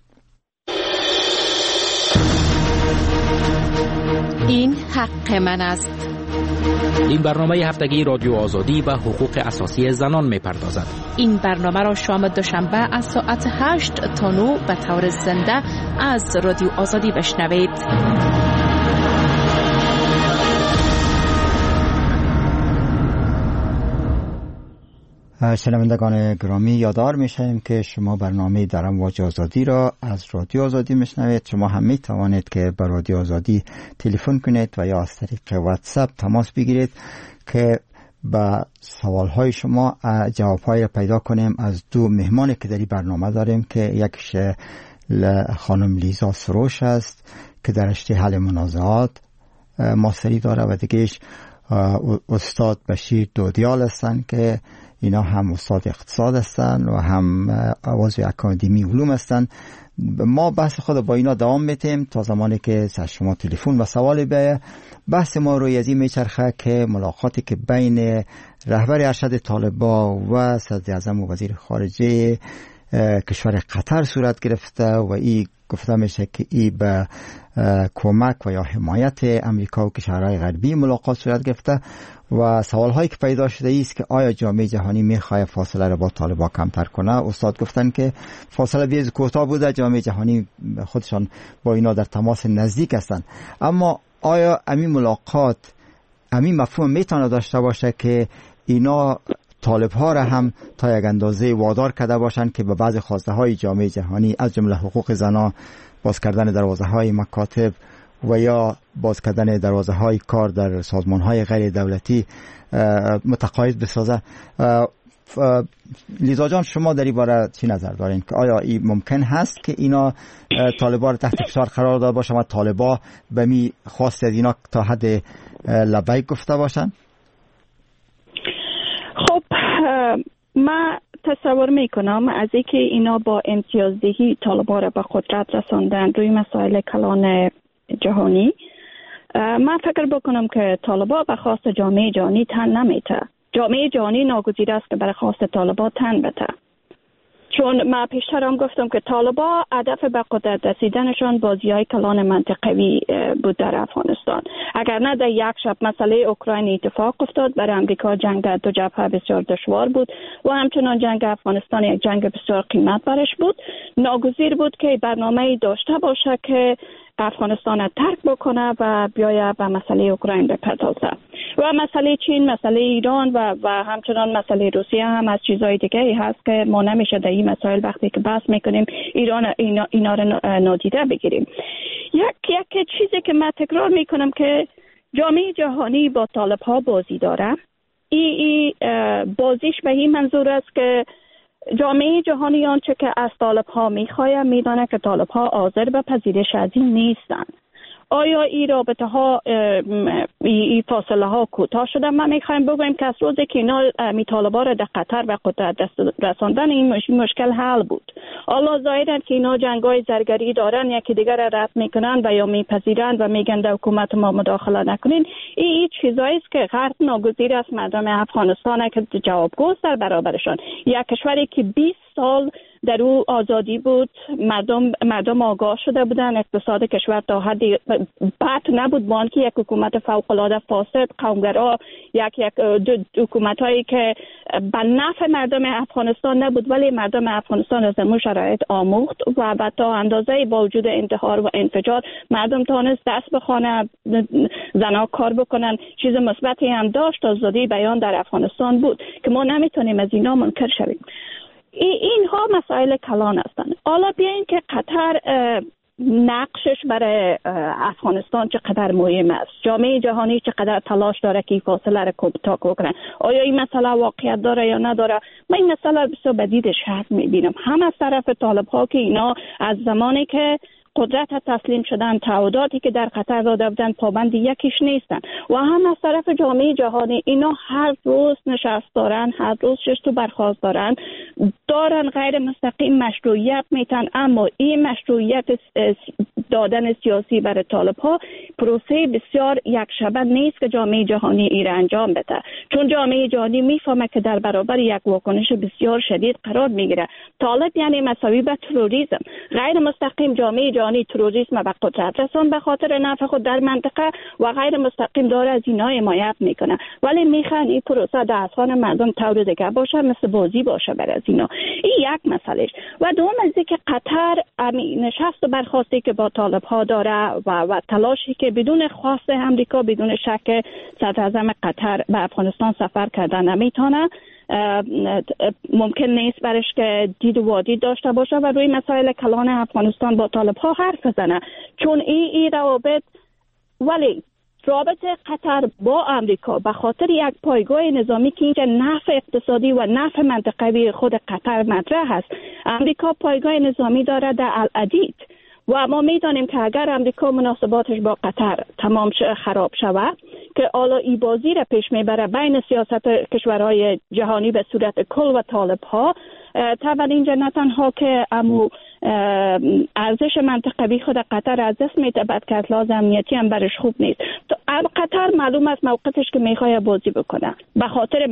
این حق من است. این برنامه هفتگی رادیو آزادی و حقوق اساسی زنان میپردازد. این برنامه را شام دوشنبه از ساعت 8 تا 9 به طور زنده از رادیو آزادی بشنوید. شنوندگان گرامی، یادآور میشیم که شما برنامه در امواج آزادی را از رادیو آزادی میشنوید. شما هم می توانید که به رادیو آزادی تلفن کنید و یا از طریق واتساپ تماس بگیرید که با سوالهای شما جوابهای پیدا کنیم از دو مهمانی که در این برنامه داریم، که یکیش خانم لیزا سروش است که در رشته حل منازعات ماستری داره و دیگهش استاد بشیر دودیال هستند که اینا هم استاد اقتصاد هستند و هم عضو اکادمی علوم هستند. ما بحث خود با اینا دوام میتیم تا زمانی که شما تلفن و سوالی بیاید. بحث ما روی از این میچرخه که ملاقاتی که بین رهبر ارشد طالبان و صدر اعظم و وزیر خارجه کشور قطر صورت گرفته و این گفته میشه که این به کمک و یا حمایت امریکا و کشورهای غربی ملاقات صورت گرفته و سوالهایی که پیدا شده است که آیا جامعه جهانی میخواد فاصله را با طالبان کمتر کنه. استاد گفتن که فاصله بیز کوتاه بوده، جامعه جهانی خودشان با اینا در تماس نزدیک هستند، اما آیا همین ملاقات همین مفهوم میتونه داشته باشه که اینا طالب ها را هم تا یک اندازه وادار کرده باشند که به بعض خواسته های جامعه جهانی از جمله حقوق زنان، باز کردن دروازه های مکاتب و یا باز کردن دروازه های کار در سازمان های غیر دولتی متقاعد بسازه؟ لیزا جان، شما در این باره چی نظر دارین که آیا این ممکن هست که اینا طالبان تحت فشار قرار داده باشن و طالبان به می خواست از اینا تا حد لبیک گفته باشن؟ خب من تصور میکنم از اینکه اینا با امتیازدهی طالبان را به قدرت رساندن روی مسائل کلان جهانی، من فکر بکنم که طالبان به خواست جامعه جهانی تن نمیته. جامعه جهانی ناگزیر است که برای خواست طالبان تن بده، چون من پیشتر هم گفتم که طالبان هدف به قدرت رسیدنشان بازی‌های کلان منطقوی بود در افغانستان. اگر نه در یک شب مسئله اوکراین اتفاق افتاد، برای امریکا جنگ در دو جبهه بسیار دشوار بود و همچنان جنگ افغانستان یک جنگ بسیار قیمت برش بود. ناگزیر بود که برنامه‌ای داشته باشه که افغانستان را ترک بکنه و بیاید به مسئله اوکراین بپردازه. و مسئله چین، مسئله ایران و همچنان مسئله روسیه هم از چیزهای دیگه هست که ما نمیشه در این مسائل وقتی که بحث میکنیم اینا رو نادیده بگیریم. یک چیزی که من تکرار میکنم که جامعه جهانی با طالب ها بازی داره. این بازیش به این منظور است که جامعه جهانی آنچه که از طالب ها میخواه میدانه که طالب ها حاضر به پذیرش از این نیستن. آیا این رابطه ها این فاصله ها کوتاه شده؟ من میخوایم بگویم که از روزی که اینا طالبان را در قطر و قدرت رساندن این مشکل حل بود. حالا ظاهرا که اینا جنگای زرگری دارن، یکی دیگر را رد میکنن و یا میپذیرن و میگن در حکومت ما مداخله نکنین. این چیزایی است که غرب ناگزیر است مردم افغانستان که جوابگو در برابرشان. یک کشوری که 20 سال در او آزادی بود، مردم آگاه شده بودن، اقتصاد کشور تا حدی بد نبود، با آنکه یک حکومت فوق العاده فاسد قومگرا، یک حکومتایی که به نفع مردم افغانستان نبود، ولی مردم افغانستان از اون شرایط آموخت و تا اندازه با وجود انتحار و انفجار مردم تونست دست بخونه، زنا کار بکنن. چیز مثبتی هم داشت، آزادی بیان در افغانستان بود که ما نمیتونیم از اینا منکر شویم. اینها مسائل کلان هستند. حالا بیاین که قطر نقشش برای افغانستان چقدر مهم است، جامعه جهانی چقدر تلاش داره که این فاصله را کوتاه کنه. آیا این مسئله واقعیت داره یا نداره؟ من این مسئله بسیار بدید شک میبینم، هم از طرف طالب ها که اینا از زمانی که قدرت تسلیم شدن، تعهداتی که در قطر داده بودن پابند یکیش نیستن، و هم از طرف جامعه جهانی اینا هر روز نشست دارن، هر روز شش تو برخاست دارن غیر مستقیم مشروعیت میتن، اما این مشروعیت دادن سیاسی برای طالب ها پروسه بسیار یک شبه نیست که جامعه جهانی ایران انجام بده، چون جامعه جهانی میفهمه که در برابر یک واکنش بسیار شدید قرار میگیره. طالب یعنی مساوی به تروریسم. غیر مستقیم جامعه جهانی تروریسم به قدرت رسان به خاطر نفع خود در منطقه و غیر مستقیم داره از اینا حمایت میکنه، ولی میخوان این پروسه در اذهان مردم طور دیگه باشه، مثل بازی باشه برای از اینا. این یک مسئلهش. و دوم از اینکه قطر نشست و برخواستی که با طالب ها داره و تلاشی که بدون خواست امریکا بدون شک صدر اعظم قطر به افغانستان سفر کردن نمیتونه، ممکن نیست برش که دید و وادی داشته باشه و روی مسائل کلان افغانستان با طالب ها حرف بزنه، چون این روابط، ولی رابطه قطر با امریکا به خاطر یک پایگاه نظامی که اینجا نفع اقتصادی و نفع منطقوی خود قطر مطرح است. امریکا پایگاه نظامی داره در العدید و ما میدانیم که اگر امریکا مناسباتش با قطر تمام خراب شود که حالا ای بازی را پیش میبره بین سیاست کشورهای جهانی به صورت کل و طالب ها، طبعا اینجا نه تنها که ارزش منطقوی خود قطر از دست میده، بعد که از لحاظ امنیتی هم برش خوب نیست. قطر معلوم است موقعش که میخواد بازی بکنه به خاطر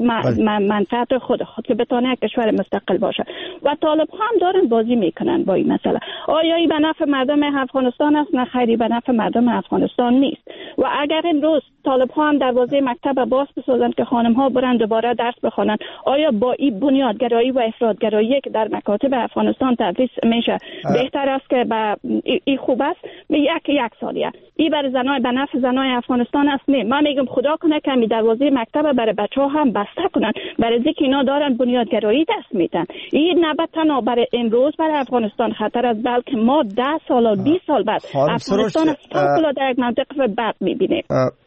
منفعت خود که بتونه کشور مستقل باشه و طالب ها هم دارن بازی میکنن با این مسئله. آیا این به نفع مردم افغانستان است؟ نه خیلی به نفع مردم افغانستان نیست. و اگر امروز طالب ها هم دروازه مکتب باز بسازن که خانم ها برن دوباره درس بخونن، آیا با این بنیادگرایی و افراطگرایی که در مکاتب افغانستان تدریس میشه بهتر است که این خوب است؟ یک سالیه این برای زنای به نفع زنای افغانستان است؟ نه، من میگم خدا کنه که می دروازه مکتب برای بچه ها هم بسته کنن، برای اینکه اینا دارن بنیادگرایی دست میدن. این نه تنها برای امروز برای افغانستان خطر است، بلکه ما 10 سال و 20 سال بعد افغانستان فوق در یک منطقه بعد میبینیم.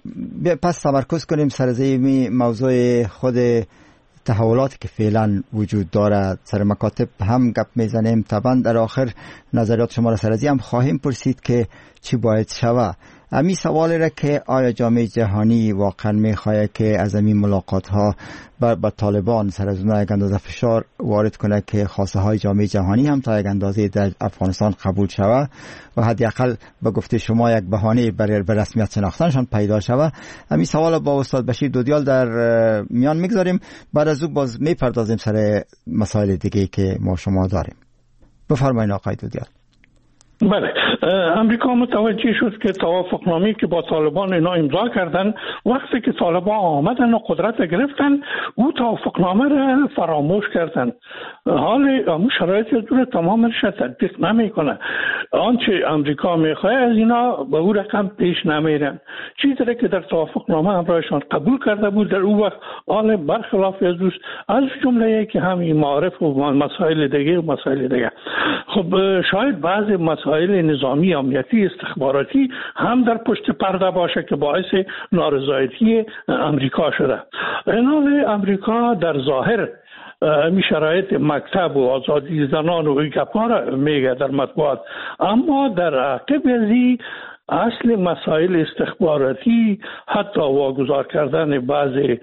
پس تمرکز کنیم سر زمین موضوع خود تحولاتی که فعلا وجود دارد، سر مکاتب هم گپ میزنیم. طبعا در آخر نظریات شما را سر هم خواهیم پرسید که چی باید شود. امی سوال را که آیا جامعه جهانی واقعا میخواد که از این ملاقات ها با طالبان سر از اونها یک اندازه فشار وارد کنه که خواسته های جامعه جهانی هم تا یک اندازه در افغانستان قبول شود و حداقل به گفته شما یک بهانه برای رسمیت شناختنشان پیدا شود. همین سوال با استاد بشیر دودیال در میان میگذاریم، بعد از او باز میپردازیم سر مسائل دیگه که ما شما داریم. بفرمایید آقای دودیال. بله، امریکا متوجه شد که توافقنامه‌ای که با طالبان اینا امضا کردن، وقتی که طالبان آمدن و قدرت گرفتن او توافقنامه را فراموش کردن. حال اون شرایط دور تمامش تطبیق نمیکنه. آنچه امریکا میخواد از اینا به اون رقم پیش نمیرن. چیزی را که در توافقنامه همراهشان قبول کرده بود در اون وقت حال برخلاف از جمله که همین معارف و مسائل دیگه خب شاید بعضی مسائل نظامی امنیتی استخباراتی هم در پشت پرده باشه که باعث نارضایتی امریکا شده. اینال امریکا در ظاهر می شرایط مکتب و آزادی زنان و این گپا را میگه در مطبوعات، اما در عقب ازی اصل مسائل استخباراتی، حتی واگذار کردن بعضی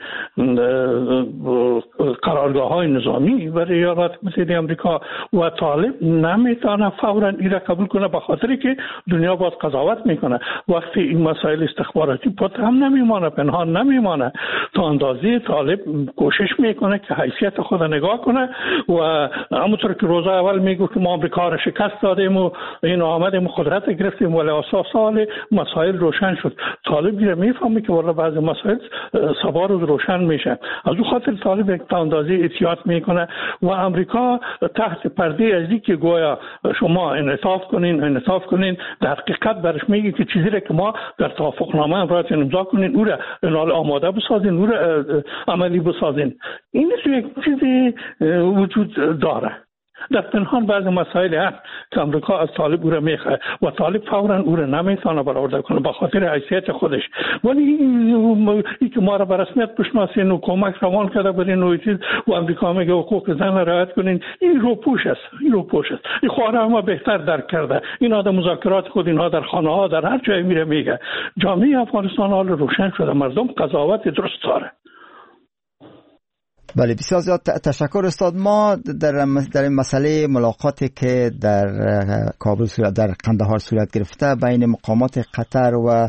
قرارگاه‌های نظامی برای ایالات متحده آمریکا و طالب نمیتونه فوراً این را قبول کنه، به خاطری که دنیا باز قضاوت میکنه. وقتی این مسائل استخباراتی پت هم نمیمانه، پنهان نمیمانه، تا اندازه طالب کوشش میکنه که حیثیت خود نگاه کنه و همونطور که روز اول میگه که ما آمریکا را شکست دادیم و این آمدیم قدرت گرفتیم، ولی اساس مسائل روشن شد. طالب میفهمه که والا بعضی مسائل سبا روز روشن میشه، از اون خاطر طالب یک اندازه احتیاط میکنه و امریکا تحت پرده ازی که گویا شما انعطاف کنین در حقیقت برش میگه که چیزی را که ما در توافقنامه امضا امضا کنین او را آماده بسازین، او را عملی بسازین. این یک چیزی وجود داره. در پنهان بعض مسائل هست که امریکا از طالب او را میخواه و طالب فورا او را نمیتونه برآورده کنه به خاطر حیثیت خودش. ولی این که ما را به رسمیت بشناسین و کمک روان کرده برین و چیز و امریکا میگه حقوق زن را رعایت کنین، این روپوش است. این خواره ما بهتر درک کرده. اینا در مذاکرات خود، اینها در خانه ها، در هر جای میره میگه. جامعه افغانستان حال روشن شده، مردم قضاوت درست داره. بله، بسیار زیاد تشکر استاد. ما در این مسئله ملاقاتی که در کابل در قندهار صورت گرفته بین مقامات قطر و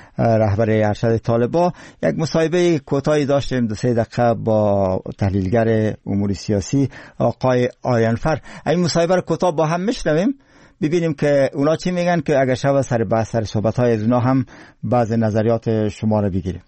رهبر ارشد طالبان یک مصاحبه کوتاهی داشتیم 2-3 دقیقه با تحلیلگر امور سیاسی آقای آریانفر. این مصاحبه رو کوتاه با هم میشنویم ببینیم که اونا چی میگن که اگر شب سر بحث سر صحبت‌های از اونا هم بعض نظریات شما رو بگیریم.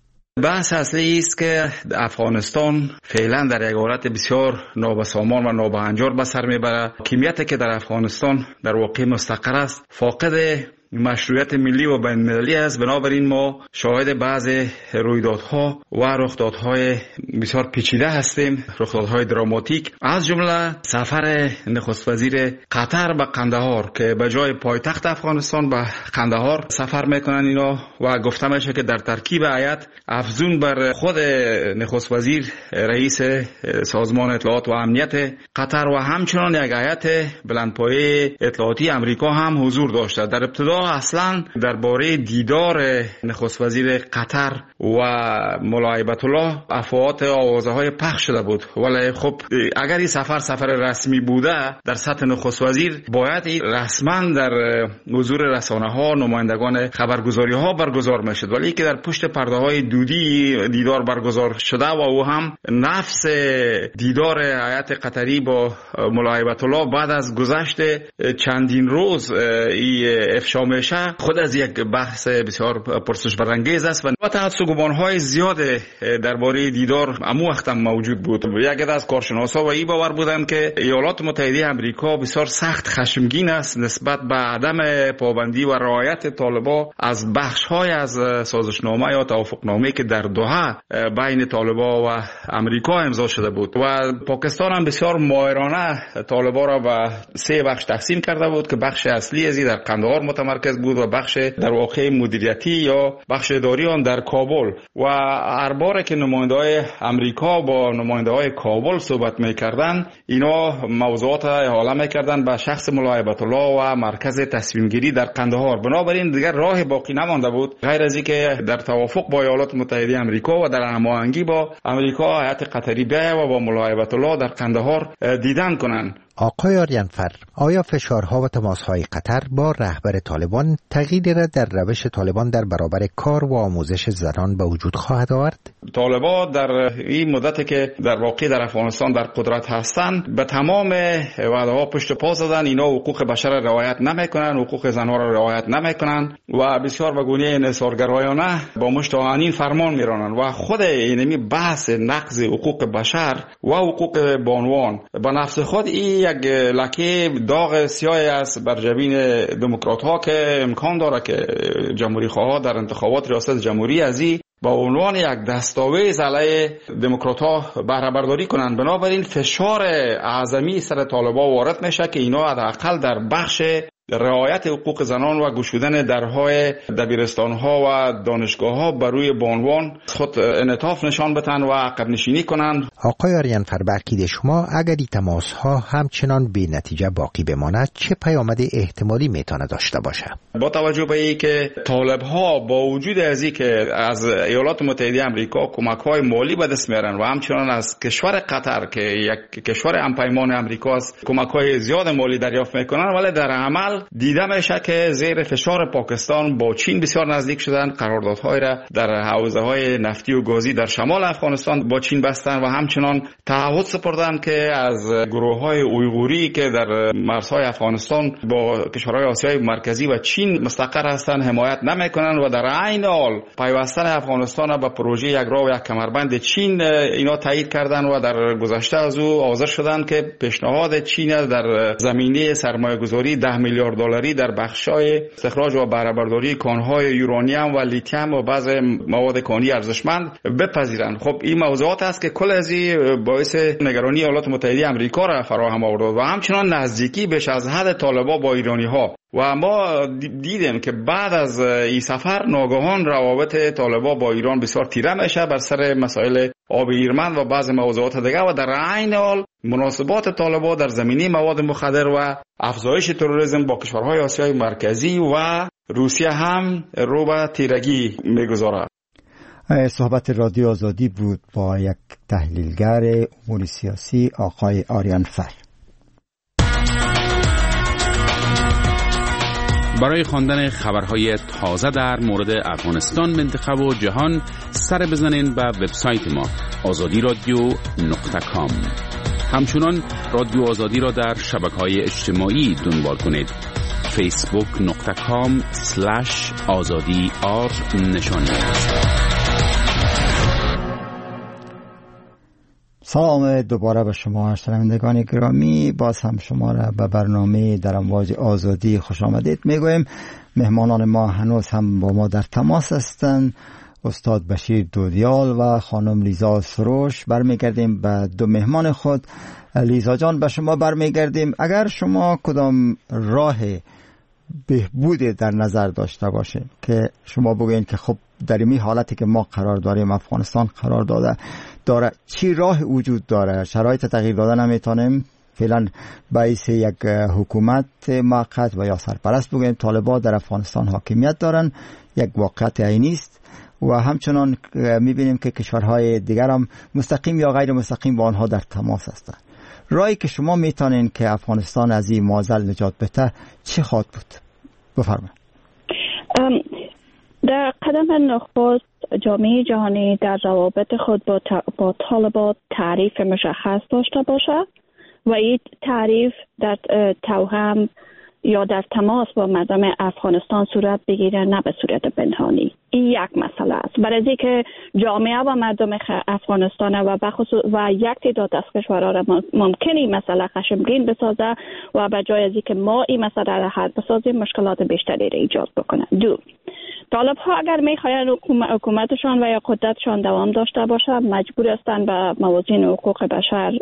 بحث اصلی است که افغانستان فعلا در یک حالت بسیار نابسامان و نابهنجار به سر میبره. حاکمیتی که در افغانستان در واقع مستقر است فاقد مشروعیت ملی و بین‌المللی است. بنابراین ما شاهد بعض رویدادها و رخدادهای بسیار پیچیده هستیم، رخدادهای دراماتیک، از جمله سفر نخست وزیر قطر به قندهار که به جای پایتخت افغانستان به قندهار سفر میکنن اینا و گفته میشه که در ترکیب هیئت افزون بر خود نخست وزیر رئیس سازمان اطلاعات و امنیت قطر و همچنان یک هیئت بلندپایه اطلاعاتی امریکا هم حضور داشته. در ابتدا اصلا درباره دیدار نخست وزیر قطر و ملا هیبت الله افواهات آوازه‌های پخش شده بود، ولی خب اگر این سفر رسمی بوده در سطح نخست وزیر باید رسما در حضور رسانه‌ها نمایندگان خبرگزاری‌ها برگزار میشد، ولی که در پشت پرده‌های دودی دیدار برگزار شده و او هم نفس دیدار هیئت قطری با ملا هیبت الله بعد از گذشت چندین روز افشا میشه خود از یک بحث بسیار پرسش برانگیز است و البته گمانهای زیاد درباره دیدار امو وقت هم موجود بود. یک از کارشناسا و این باور بودند که ایالات متحده آمریکا بسیار سخت خشمگین است نسبت به عدم پابندی و رعایت طالبان از بخش‌های از سازشنامه یا توافقنامه که در دوحه بین طالبان و آمریکا امضا شده بود و پاکستان هم بسیار ماهرانه طالبان را به 3 بخش تقسیم کرده بود که بخش اصلی از در قندهار متمرکز بود و بخش در واقع مدیریتی یا بخش اداری آن در کابل و هر باره که نماینده‌های آمریکا با نماینده‌های کابل صحبت می‌کردند اینا موضوعات احاله می‌کردند به شخص ملا هیبت الله و مرکز تصمیم گیری در قندهار. بنابراین دیگر راه باقی نمانده بود غیر از اینکه در توافق با ایالات متحده آمریکا و در هماهنگی با آمریکا هیئت قطری بیاید و با ملا هیبت الله در قندهار دیدن کنند. آقای آریانفر، آیا فشارها و تماسهای قطر با رهبر طالبان تغییری را در روش طالبان در برابر کار و آموزش زنان به وجود خواهد آورد؟ طالبان در این مدتی که در واقع در افغانستان در قدرت هستند به تمام وعده‌ها پشت پا زدن. اینا حقوق بشر را رعایت نمیکنن، حقوق زنها را رعایت نمیکنن و بسیار به گونه انحصارگرایانه با مشت آهنین فرمان میرانند و خود اینمی بحث نقض حقوق بشر و حقوق بانوان به نفس خود این یک لکه داغ سیاهی است بر جبین دموکرات ها که امکان داره که جمهوری خواه در انتخابات ریاست جمهوری ازی با عنوان یک دستاویز علیه دموکرات ها بهره برداری کنند. بنابراین فشار اعظمی سر طالبان وارد میشه که اینا حداقل در بخش رعایت حقوق زنان و گشودن درهای دبیرستان‌ها و دانشگاه‌ها بر روی بانوان خود انعطاف نشان بدن و عقب نشینی کنند. آقای آریانفر، به عقیده شما اگر این تماس‌ها همچنان بی نتیجه باقی بماند چه پیامد احتمالی میتونه داشته باشه؟ با توجه به اینکه طالب‌ها با وجود از اینکه از ایالات متحده آمریکا کمک‌های مالی به دست میارن و همچنان از کشور قطر که یک کشور همپیمان آمریکا است کمک‌های زیاد مالی دریافت میکنن، ولی در عمل دیده میشه که زیر فشار پاکستان با چین بسیار نزدیک شدن، قراردادهای را در حوزه‌های نفتی و گازی در شمال افغانستان با چین بستن و همچنان تعهد سپردن که از گروه‌های اویغوری که در مرزهای افغانستان با کشورهای آسیای مرکزی و چین مستقر هستند حمایت نمیکنن و در عین حال پیوستن افغانستان به پروژه یک راه و یک کمربند چین اینا تایید کردن و در گذشته از او حاضر شدن که پیشنهاد چین در زمینه سرمایه‌گذاری 10 میلیارد دلاری در بخش‌های استخراج و بهره برداری کان‌های یورانیم و لیتیم و بعض مواد کانی ارزشمند بپذیرند. خب این موضوعات است که کل از این باعث نگرانی ایالات متحده آمریکا را فراهم آورد و همچنان نزدیکی بیش از حد طالبان با ایرانی‌ها و ما دیدیم که بعد از این سفر ناگهان روابط طالبان با ایران بسیار تیره میشه بر سر مسائل آب ایرمن و بعض موضوعات دیگه و در عین حال مناسبات طالبان در زمینه مواد مخدر و افزایش تروریسم با کشورهای آسیای مرکزی و روسیه هم رو به تیرگی میگذارد. صحبت رادیو آزادی بود با یک تحلیلگر امور سیاسی آقای آریان فر. برای خواندن خبرهای تازه در مورد افغانستان، منطقه و جهان سر بزنین به وبسایت ما azadiradio.com. همچنان رادیو آزادی را در شبکه‌های اجتماعی دنبال کنید. facebook.com/azadi_r سلام دوباره به شما شنوندگان گرامی، باز هم شما را به برنامه در امواج آزادی خوش آمدید میگویم. مهمانان ما هنوز هم با ما در تماس هستند، استاد بشیر دودیال و خانم لیزا سروش. برمیگردیم به دو مهمان خود. لیزا جان، به شما برمیگردیم. اگر شما کدام راه بهبود در نظر داشته باشه که شما بگوین که خب در این حالتی که ما قرار داریم، افغانستان قرار داره چی راه وجود داره؟ شرایط تغییر داده نمیتونیم فعلا باعث یک حکومت موقت و یا سرپرست بگویم. طالبان در افغانستان حاکمیت دارن، یک واقعیت عینی است و همچنان میبینیم که کشورهای دیگر هم مستقیم یا غیر مستقیم با آنها در تماس هستند. راهی که شما میتونین که افغانستان از این معضل نجات بده چی خواهد بود؟ بفرمایید. در قدم نخست جامعه جهانی در روابط خود با طالبان تعریف مشخص داشته باشد و این تعریف در توهم یا در تماس با مردم افغانستان صورت بگیره، نه به صورت پنهانی. این یک مسئله است. برای اینکه جامعه و مردم افغانستان و بخصوص و یک تعداد از کشورها را ممکنه این مسئله خشمگین بسازه و به جای از اینکه ما این مسئله را حل بسازیم مشکلات بیشتری را ایجاد بکنه. دو، طالب ها اگر میخواین حکومتشان و یا قدرتشان دوام داشته باشه مجبور هستند به موازین حقوق بشر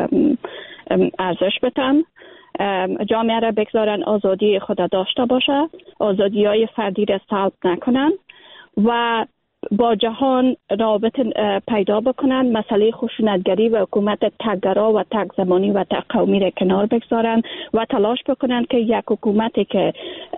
ارزش بدن، جامعه را بگذارن آزادی خود داشته باشه، آزادی های فردی را سلب نکنن و با جهان رابط پیدا بکنن، مسئله خشونتگری و حکومت تگرا و تگ زمانی و تگ قومی را کنار بگذارن و تلاش بکنن که یک حکومتی که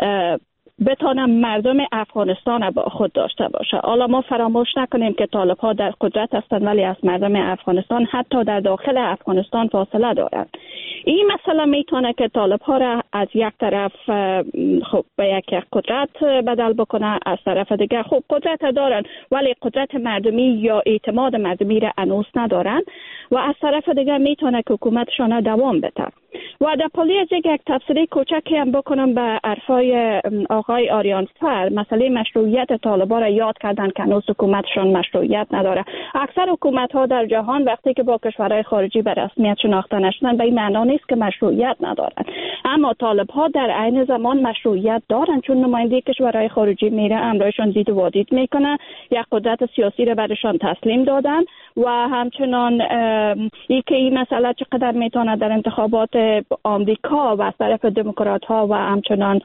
بتانم مردم افغانستان با خود داشته باشه. حالا ما فراموش نکنیم که طالب ها در قدرت هستند ولی از مردم افغانستان حتی در داخل افغانستان فاصله دارند. این مسئله میتونه که طالب ها را از یک طرف خب به یک قدرت بدل بکنه، از طرف دیگر خب قدرت دارن ولی قدرت مردمی یا اعتماد مردمی را هنوز ندارن و از طرف دیگر میتونه که حکومتشان دوام بده. و در پالی از یک تفسیری کوچکی هم بکنم به حرفای آقای آریان فر، مسئله مشروعیت طالبان را یاد کردن که هنوز حکومتشان مشروعیت نداره. اکثر حکومت ها در جهان وقتی که با کشورهای خارجی به رسمیت شناخته نشدن به این معنا نیست که مشروعیت ندارن، اما طالب ها در عین زمان مشروعیت دارن چون نماینده کشورهای خارجی میره امرایشان دید و وادید میکنه، یک قدرت سیاسی را برشان تسلیم دادن و همچنان این مسئله چقدر میتونه در انتخابات آمریکا و از طرف دموکرات ها و همچنان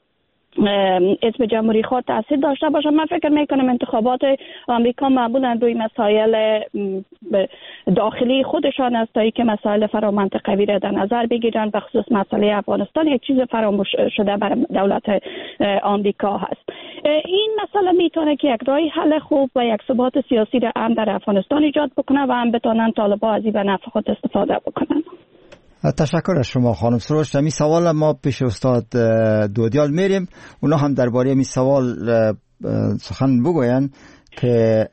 حزب جمهوری خود تاثیر داشته باشه. من فکر میکنم انتخابات آمریکا معمولا روی مسائل داخلی خودشان است تا که مسائل فرامنطقوی را در نظر بگیرن، به خصوص مسئله افغانستان یک چیز فراموش شده بر دولت آمریکا هست. این مسئله میتونه که یک راه حل خوب و یک ثبات سیاسی را هم در افغانستان ایجاد بکنه و هم بتونن طالبان از این به نفع خود استفاده بکنن. تشکر از شما خانم سروش. می سوال ما پیش استاد دودیال میریم، اونا هم درباره می سوال سخن بگوین که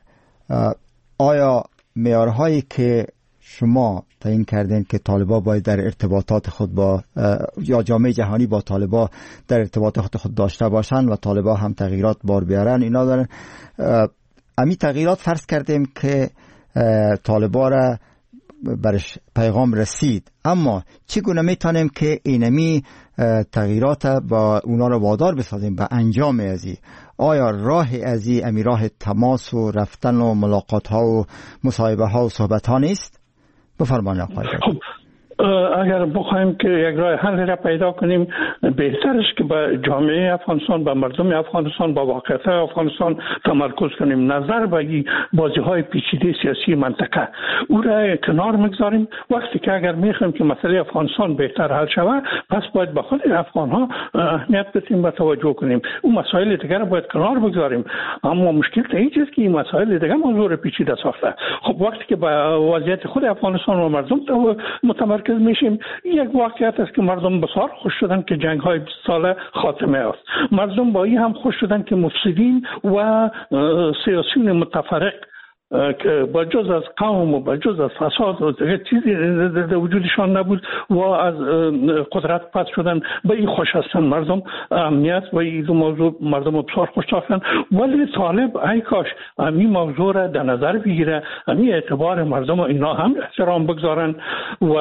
آیا معیارهایی که شما تعیین کردین که طالبان باید در ارتباطات خود با یا جامعه جهانی با طالبان در ارتباطات خود داشته باشن و طالبان هم تغییرات بار بیارن اینا دارن، امی تغییرات فرض کردیم که طالبان را برش پیغام رسید، اما چگونه میتونیم که اینمی تغییرات با اونا رو وادار بسازیم به انجام ازی؟ آیا راه ازی امی راه تماس و رفتن و ملاقات ها و مصاحبه ها و صحبت ها نیست؟ بفرمایید آقای. اگر بخوایم که یک راه حل را پیدا کنیم، بهتر است که به جامعه افغانستان، به مردم افغانستان، با واقعیت افغانستان تمرکز کنیم. نظر به این بازی‌های پیچیده سیاسی منطقه او را کنار بگذاریم. وقتی که اگر می‌خوایم که مسئله افغانستان بهتر حل شود، پس باید به خود افغان‌ها اهمیت بدیم و توجه کنیم. اون مسائل دیگر باید کنار بگذاریم. اما مشکل اینجاست که این مسائل دیگر موضوع پیچیده ساخته. خب وقتی که به وضعیت خود افغانستان و مردم متمرکز میشیم، یک واقعیت است که مردم بسیار خوش شدن که جنگ‌های 20 ساله خاتمه است. مردم با این هم خوش شدن که مفسدین و سیاسیون متفرق که با جز از قوم و با جز از فساد و دیگه چیزی در وجودشان نبود و از قدرت پس شدن، به این خوش هستن مردم. امنیت و این موضوع مردم بسیار خوش داشتن. ولی طالب ای کاش این موضوع را در نظر بگیره، این اعتبار مردم و اینا هم احترام بگذارن و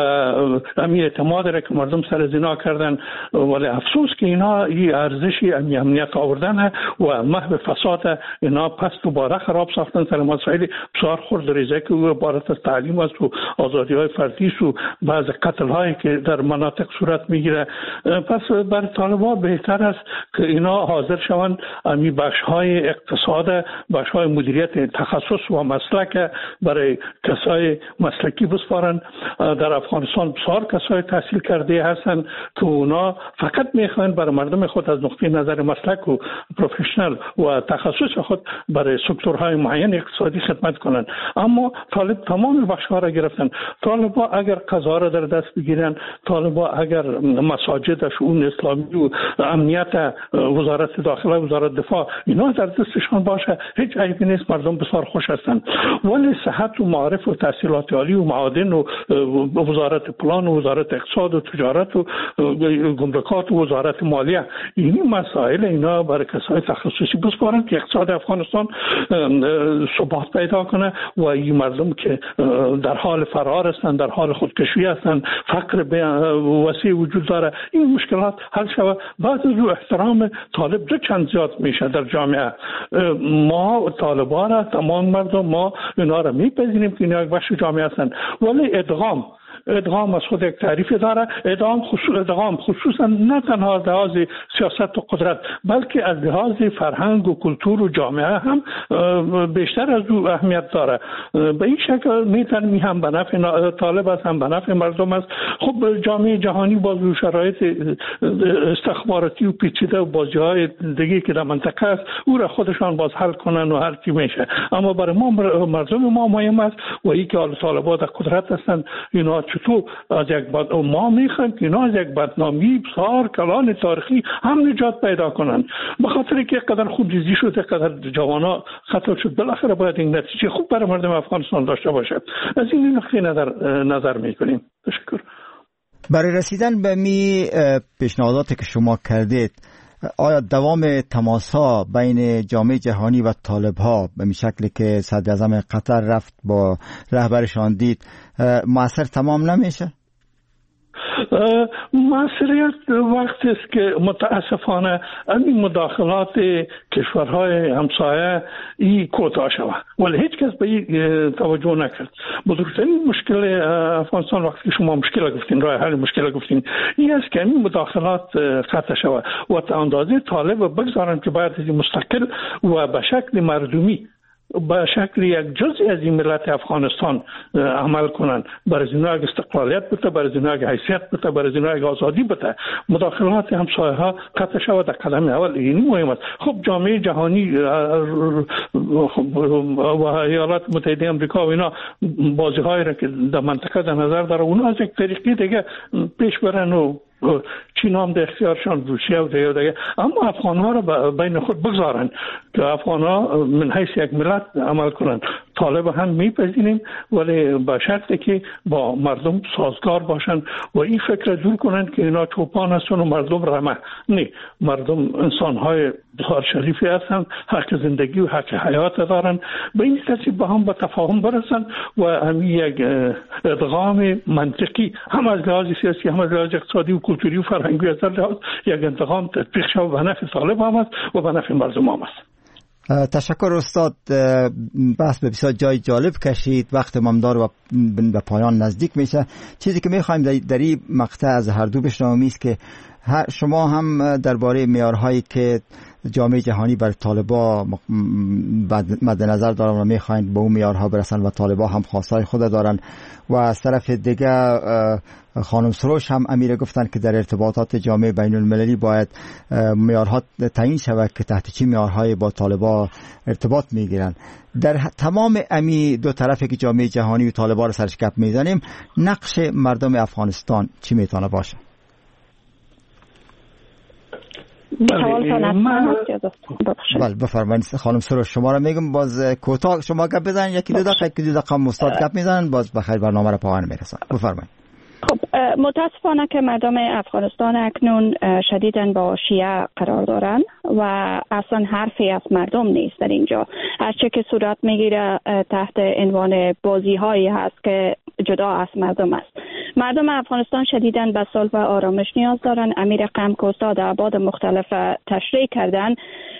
این اعتماد را که مردم سر زنا کردن. ولی افسوس که اینا این ارزشی امنیت آوردن و محو فساد اینا پس دوباره خراب ساختن سر مسائل بسیار خرد ریزه که عبارت از تعلیم است و آزادی‌های فردی است و بعض قتل‌هایی که در مناطق صورت می‌گیره. پس برای طالبان بهتر است که اینا حاضر شوند امی بخش‌های اقتصاد، بخش‌های مدیریت تخصص و مسلک برای کسای مسلکی بسپارن. در افغانستان بسیار کسای تحصیل کرده هستند که اونا فقط می‌خواهند برای مردم خود از نقطه نظر مسلک و پروفشنال و تخصص خود برای سکتورهای معین اقتصادی خدمت کنند. اما طالب تمام بخش‌ها را گرفتن. طالب‌ها اگر قضا را در دست بگیرن، طالب‌ها اگر مساجد، شؤون اسلامی و امنیت، وزارت داخله، وزارت دفاع اینا در دستشان باشه، هیچ عیبی نیست، مردم بسیار خوش هستند. ولی صحت و معارف و تحصیلات عالی و معادن و وزارت پلان و وزارت اقتصاد و تجارت و گمرکات و وزارت مالیه، این مسائل اینا برای کسای تخصصی بسپارن که اقتصاد افغانستان ثبات پیدا کنه و این مردم که در حال فرار هستند، در حال خودکشی هستند، فقر وسیع وجود داره، این مشکلات حل شود. بعد از احترام طالب دو چند زیاد میشه در جامعه. ما طالبان، تمام مردم ما اینا را میپذیریم که اینا یک بخش جامعه هستند. ولی ادغام از خود یک تعریف داره. ادغام خصوصا نه تنها از لحاظ سیاست و قدرت، بلکه از لحاظ فرهنگ و کلتور و جامعه هم بیشتر از او اهمیت داره. به این شکل میتونیم هم به نفع طالب است، هم به نفع مردم است. خب جامعه جهانی با شرایط استخباراتی و پیچیده و بازی‌های دیگه که در منطقه است، او را خودشان باز حل کنن و هر چی میشه. اما برای ما مردم ما مهم است و این که طالبان در قدرت هستند، اینا چطور از یک ما میخوایم که اینا از یک بدنامی بسیار کلان تاریخی هم نجات پیدا کنند. به خاطر که قدر خودریزی شده، قدر جوانا خطا شد، بالاخره باید این نتیجه خوب برای مردم افغانستان داشته باشه. از این نقطه نظر میکنیم. تشکر. برای رسیدن به می پیشنهاداتی که شما کردید، آیا دوام تماس‌ها بین جامعه جهانی و طالب‌ها به این شکلی که صدراعظم قطر رفت با رهبرشان دید مؤثر تمام نمیشه؟ مسئولیت وقت است که متاسفانه این مداخلات کشورهای همسایه این کوتاه شود، ولی هیچ کس به این توجه نکرد. بزرگترین مشکل افغانستان وقتی شما مشکل گفتین، راه حل مشکل گفتین، این است که این مداخلات قطع شود و تا اندازه طالب بگذارن که باید مستقل و به شکل مردمی، به شکل یک جزئی از این ملت افغانستان عمل کنند. برای زنای استقلالیت بده، برای زنای حیثیت بده، برای زنای آزادی بده. مداخلات همسایه ها قطع شود در قدم اول. این مهم است. خب جامعه جهانی و ایالات متحده آمریکا و اینا بازی هایی را که در منطقه در نظر داره، اونا از یک طریقی دیگه پیش برن و چین هم در اختیارشان، روسیه و دیگه. اما افغان ها را بین خود بگذارن که افغان ها من حیث یک ملت عمل کنند. طالب هم میپذیریم، ولی با شرطی که با مردم سازگار باشند و این فکر دور کنند که اینا چوپان هستند و مردم رمه. نه، مردم انسان های بسیار شریفی هستند، حق زندگی و حق حیات دارند. به این ترتیب با هم به تفاهم برسند و همین یک ادغام منطقی هم از لحاظ سیاسی، هم از لحاظ اقتصادی و کلتوری و فرهنگی از لحاظ یک انتقام تطبیق شود. به نفع طالب هم است و به نفع مردم هم است. تشکر استاد، بحث به بسیار جای جالب کشید، وقت ممدار و به پایان نزدیک میشه. چیزی که میخوایم در این مقطع از هر دو بشنویم است که شما هم درباره معیارهایی که جامعه جهانی بر طالبا مد نظر دارن و میخواین به اون معیارها برسن و طالبا هم خواستای خود دارن و از طرف دیگه خانم سروش هم امیر گفتن که در ارتباطات جامعه بین المللی باید معیارها تعیین شود که تحت چه معیارهای با طالبا ارتباط میگیرن. در تمام امی دو طرفی که جامعه جهانی و طالبا رو سرش گپ میزنیم، نقش مردم افغانستان چی میتونه باشه؟ بله بفرمایید خانم سروش. شما را میگم باز کوتاه شما گپ بزنید، یکی دو دقیقه مستاد گپ میزنن، باز بخیر برنامه را پایان میرسن. بفرمایید. خب متاسفانه که مردم افغانستان اکنون شدیداً با شیعه قرار دارن و اصلا حرفی از مردم نیست در اینجا. هرچه که صورت میگیره تحت عنوان بازی هایی هست که جدا از مردم است. مردم افغانستان شدیداً به صلح و آرامش نیاز دارن. امیر قم که استاد ابعاد مختلف تشریح کردن،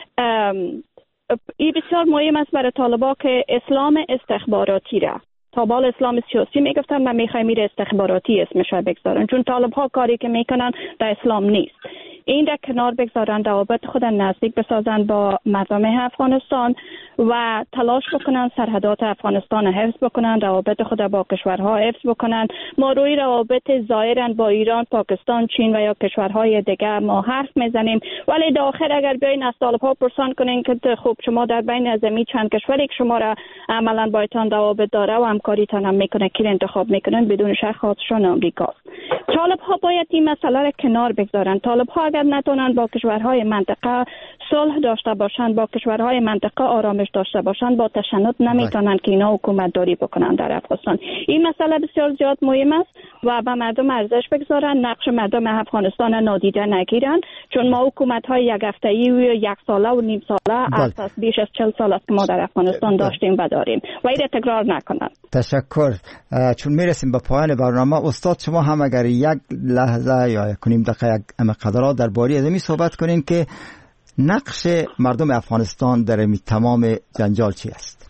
این بسیار مهم است برای طالبا که اسلام استخباراتی را تا بال اسلام سیاسی میگفتن و میخوای میره استخباراتی اسمش رو بگذارن، چون طالب ها کاری که میکنن در اسلام نیست. این را کنار بگذارن، روابط خود نزدیک بسازن با مردم افغانستان و تلاش بکنن سرحدات افغانستان حفظ بکنن، روابط خود با کشورها حفظ بکنن. ما روی روابط ظاهرا با ایران، پاکستان، چین و یا کشورهای دیگه ما حرف میزنیم، ولی در آخر اگر بیاین از طالب ها پرسان کنین که خب شما در بین از این چند کشوری که شما را عملا بایتان روابط داره و همکاریتان هم میکنه کی انتخاب میکنن؟ بدون شک خاطرشون آمریکاست. طالب ها باید این مسئله را کنار بگذارن. طالب ها اگر نتونن با کشورهای منطقه صلح داشته باشن، با کشورهای منطقه آرامش داشته باشن، با تشنج نمیتونن که اینا حکومت داری بکنن در افغانستان. این مسئله بسیار زیاد مهم است و به مردم ارزش بگذارن، نقش مردم افغانستان نادیده نگیرن، چون ما حکومت های یک هفته‌ای و یک ساله و نیم ساله اساس بیش از 40 سال است که ما در افغانستان داشتیم و داریم و این تکرار نکنن. تشکر. چون میرسیم به پایان برنامه، استاد شما هم اگر یک لحظه یا یک نیم دقیقه مقدار درباره از این صحبت کنین که نقش مردم افغانستان در این تمام جنجال چی است؟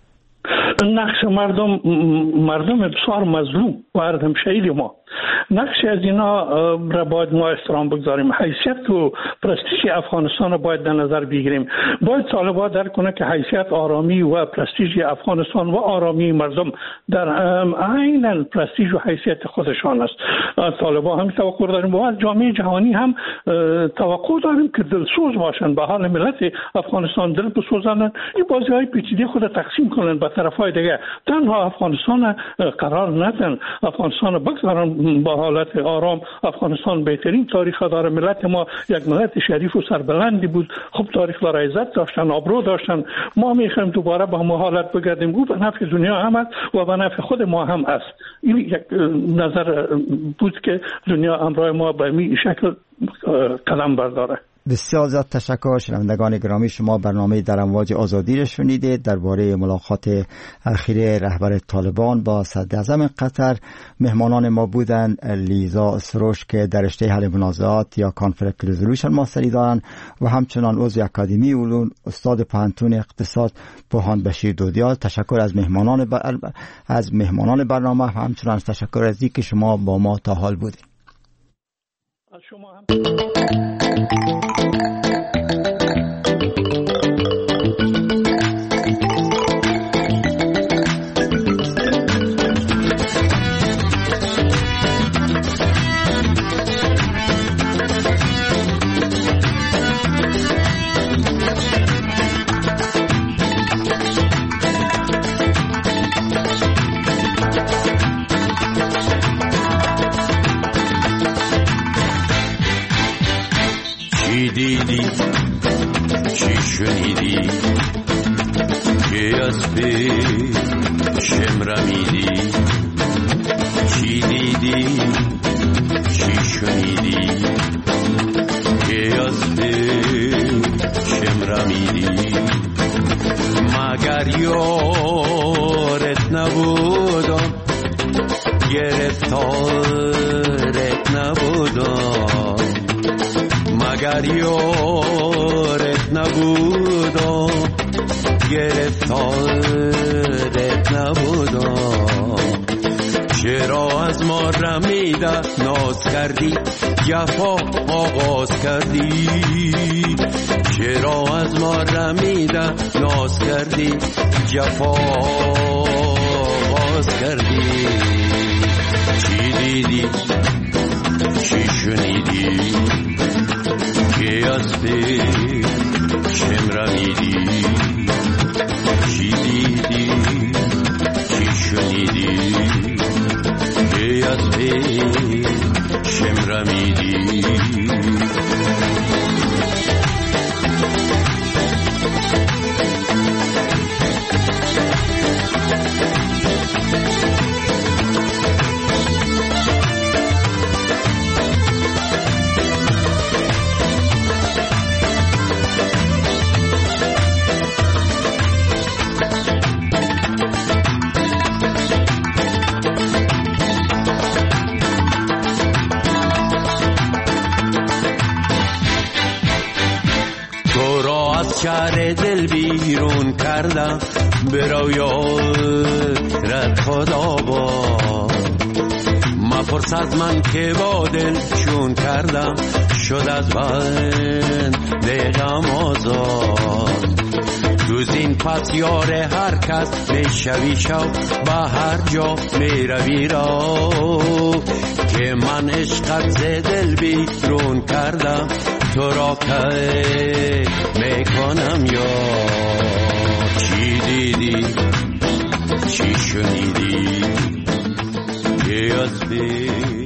نقش مردم بسیار مظلوم و مردم شهید ما، نقش از اینا را باید ما احترام بگذاریم. حیثیت و پرستیژ افغانستان را باید در نظر بگیریم. باید طالبان درک کنه که حیثیت آرامی و پرستیژ افغانستان و آرامی مردم در عین پرستیژ و حیثیت خودشان است. طالبان هم توقع داریم و از جامعه جهانی هم توقع داریم که دلسوز باشند، به حال ملت افغانستان دل بسوزند، این بازی‌های پیچیده خود تقسیم کنند به طرف‌های دیگه. تنها افغانستان قرار ندن، افغانستان بگذارن با حالت آرام. افغانستان بهترین تاریخ داره. ملت ما یک ملت شریف و سربلندی بود. خب تاریخ داره، عزت داشتن، آبرو داشتن. ما میخوایم دوباره با همون حالت بگردیم. او به نفع دنیا هم است و به نفع خود ما هم است. این یک نظر بود که دنیا امروز ما به این شکل قدم برداره. بسیار زیاد تشکر. شنوندگان گرامی، شما برنامه در امواج آزادی را شنیدید درباره ملاقات اخیر رهبر طالبان با صدراعظم قطر. مهمانان ما بودند لیزا سروش که در رشته حل منازعات یا کانفلیکت رزولوشن ماستری دارند و همچنان عضو اکادمی علوم، استاد پانتون اقتصاد بوهان بشیر دودیال. تشکر از مهمانان برنامه، همچنان تشکر از اینکه شما با ما تا حال بودید. شما هم دیدی چی شنیدی که از پیشم رمیدی؟ چی دیدی چی شنیدی که از پیشم رمیدی؟ مگر یارت نبودم، گرفتارت نبودم، مگر یارت نبودم، گرفتارت نبودم. چرا از ما رمیده ناز کردی، جفا آغاز کردی؟ چرا از ما رمیده ناز کردی، جفا آغاز کردی؟ چی دیدی، چی شنیدی که از پیشم رمیدی؟ چی دیدی، چی شنیدی که از پیشم رمیدی؟ شهر دل بیرون کردم، برو یارت خدا با. مپرس از من که با دل چون کردم، شد از بند غم آزاد. تو زین پس یار هر کس میشوی شو، به هر جا میروی را که من عشقت ز دل بیرون کردم. تو را که میکنم یار، چی دیدی، چی شنیدی که از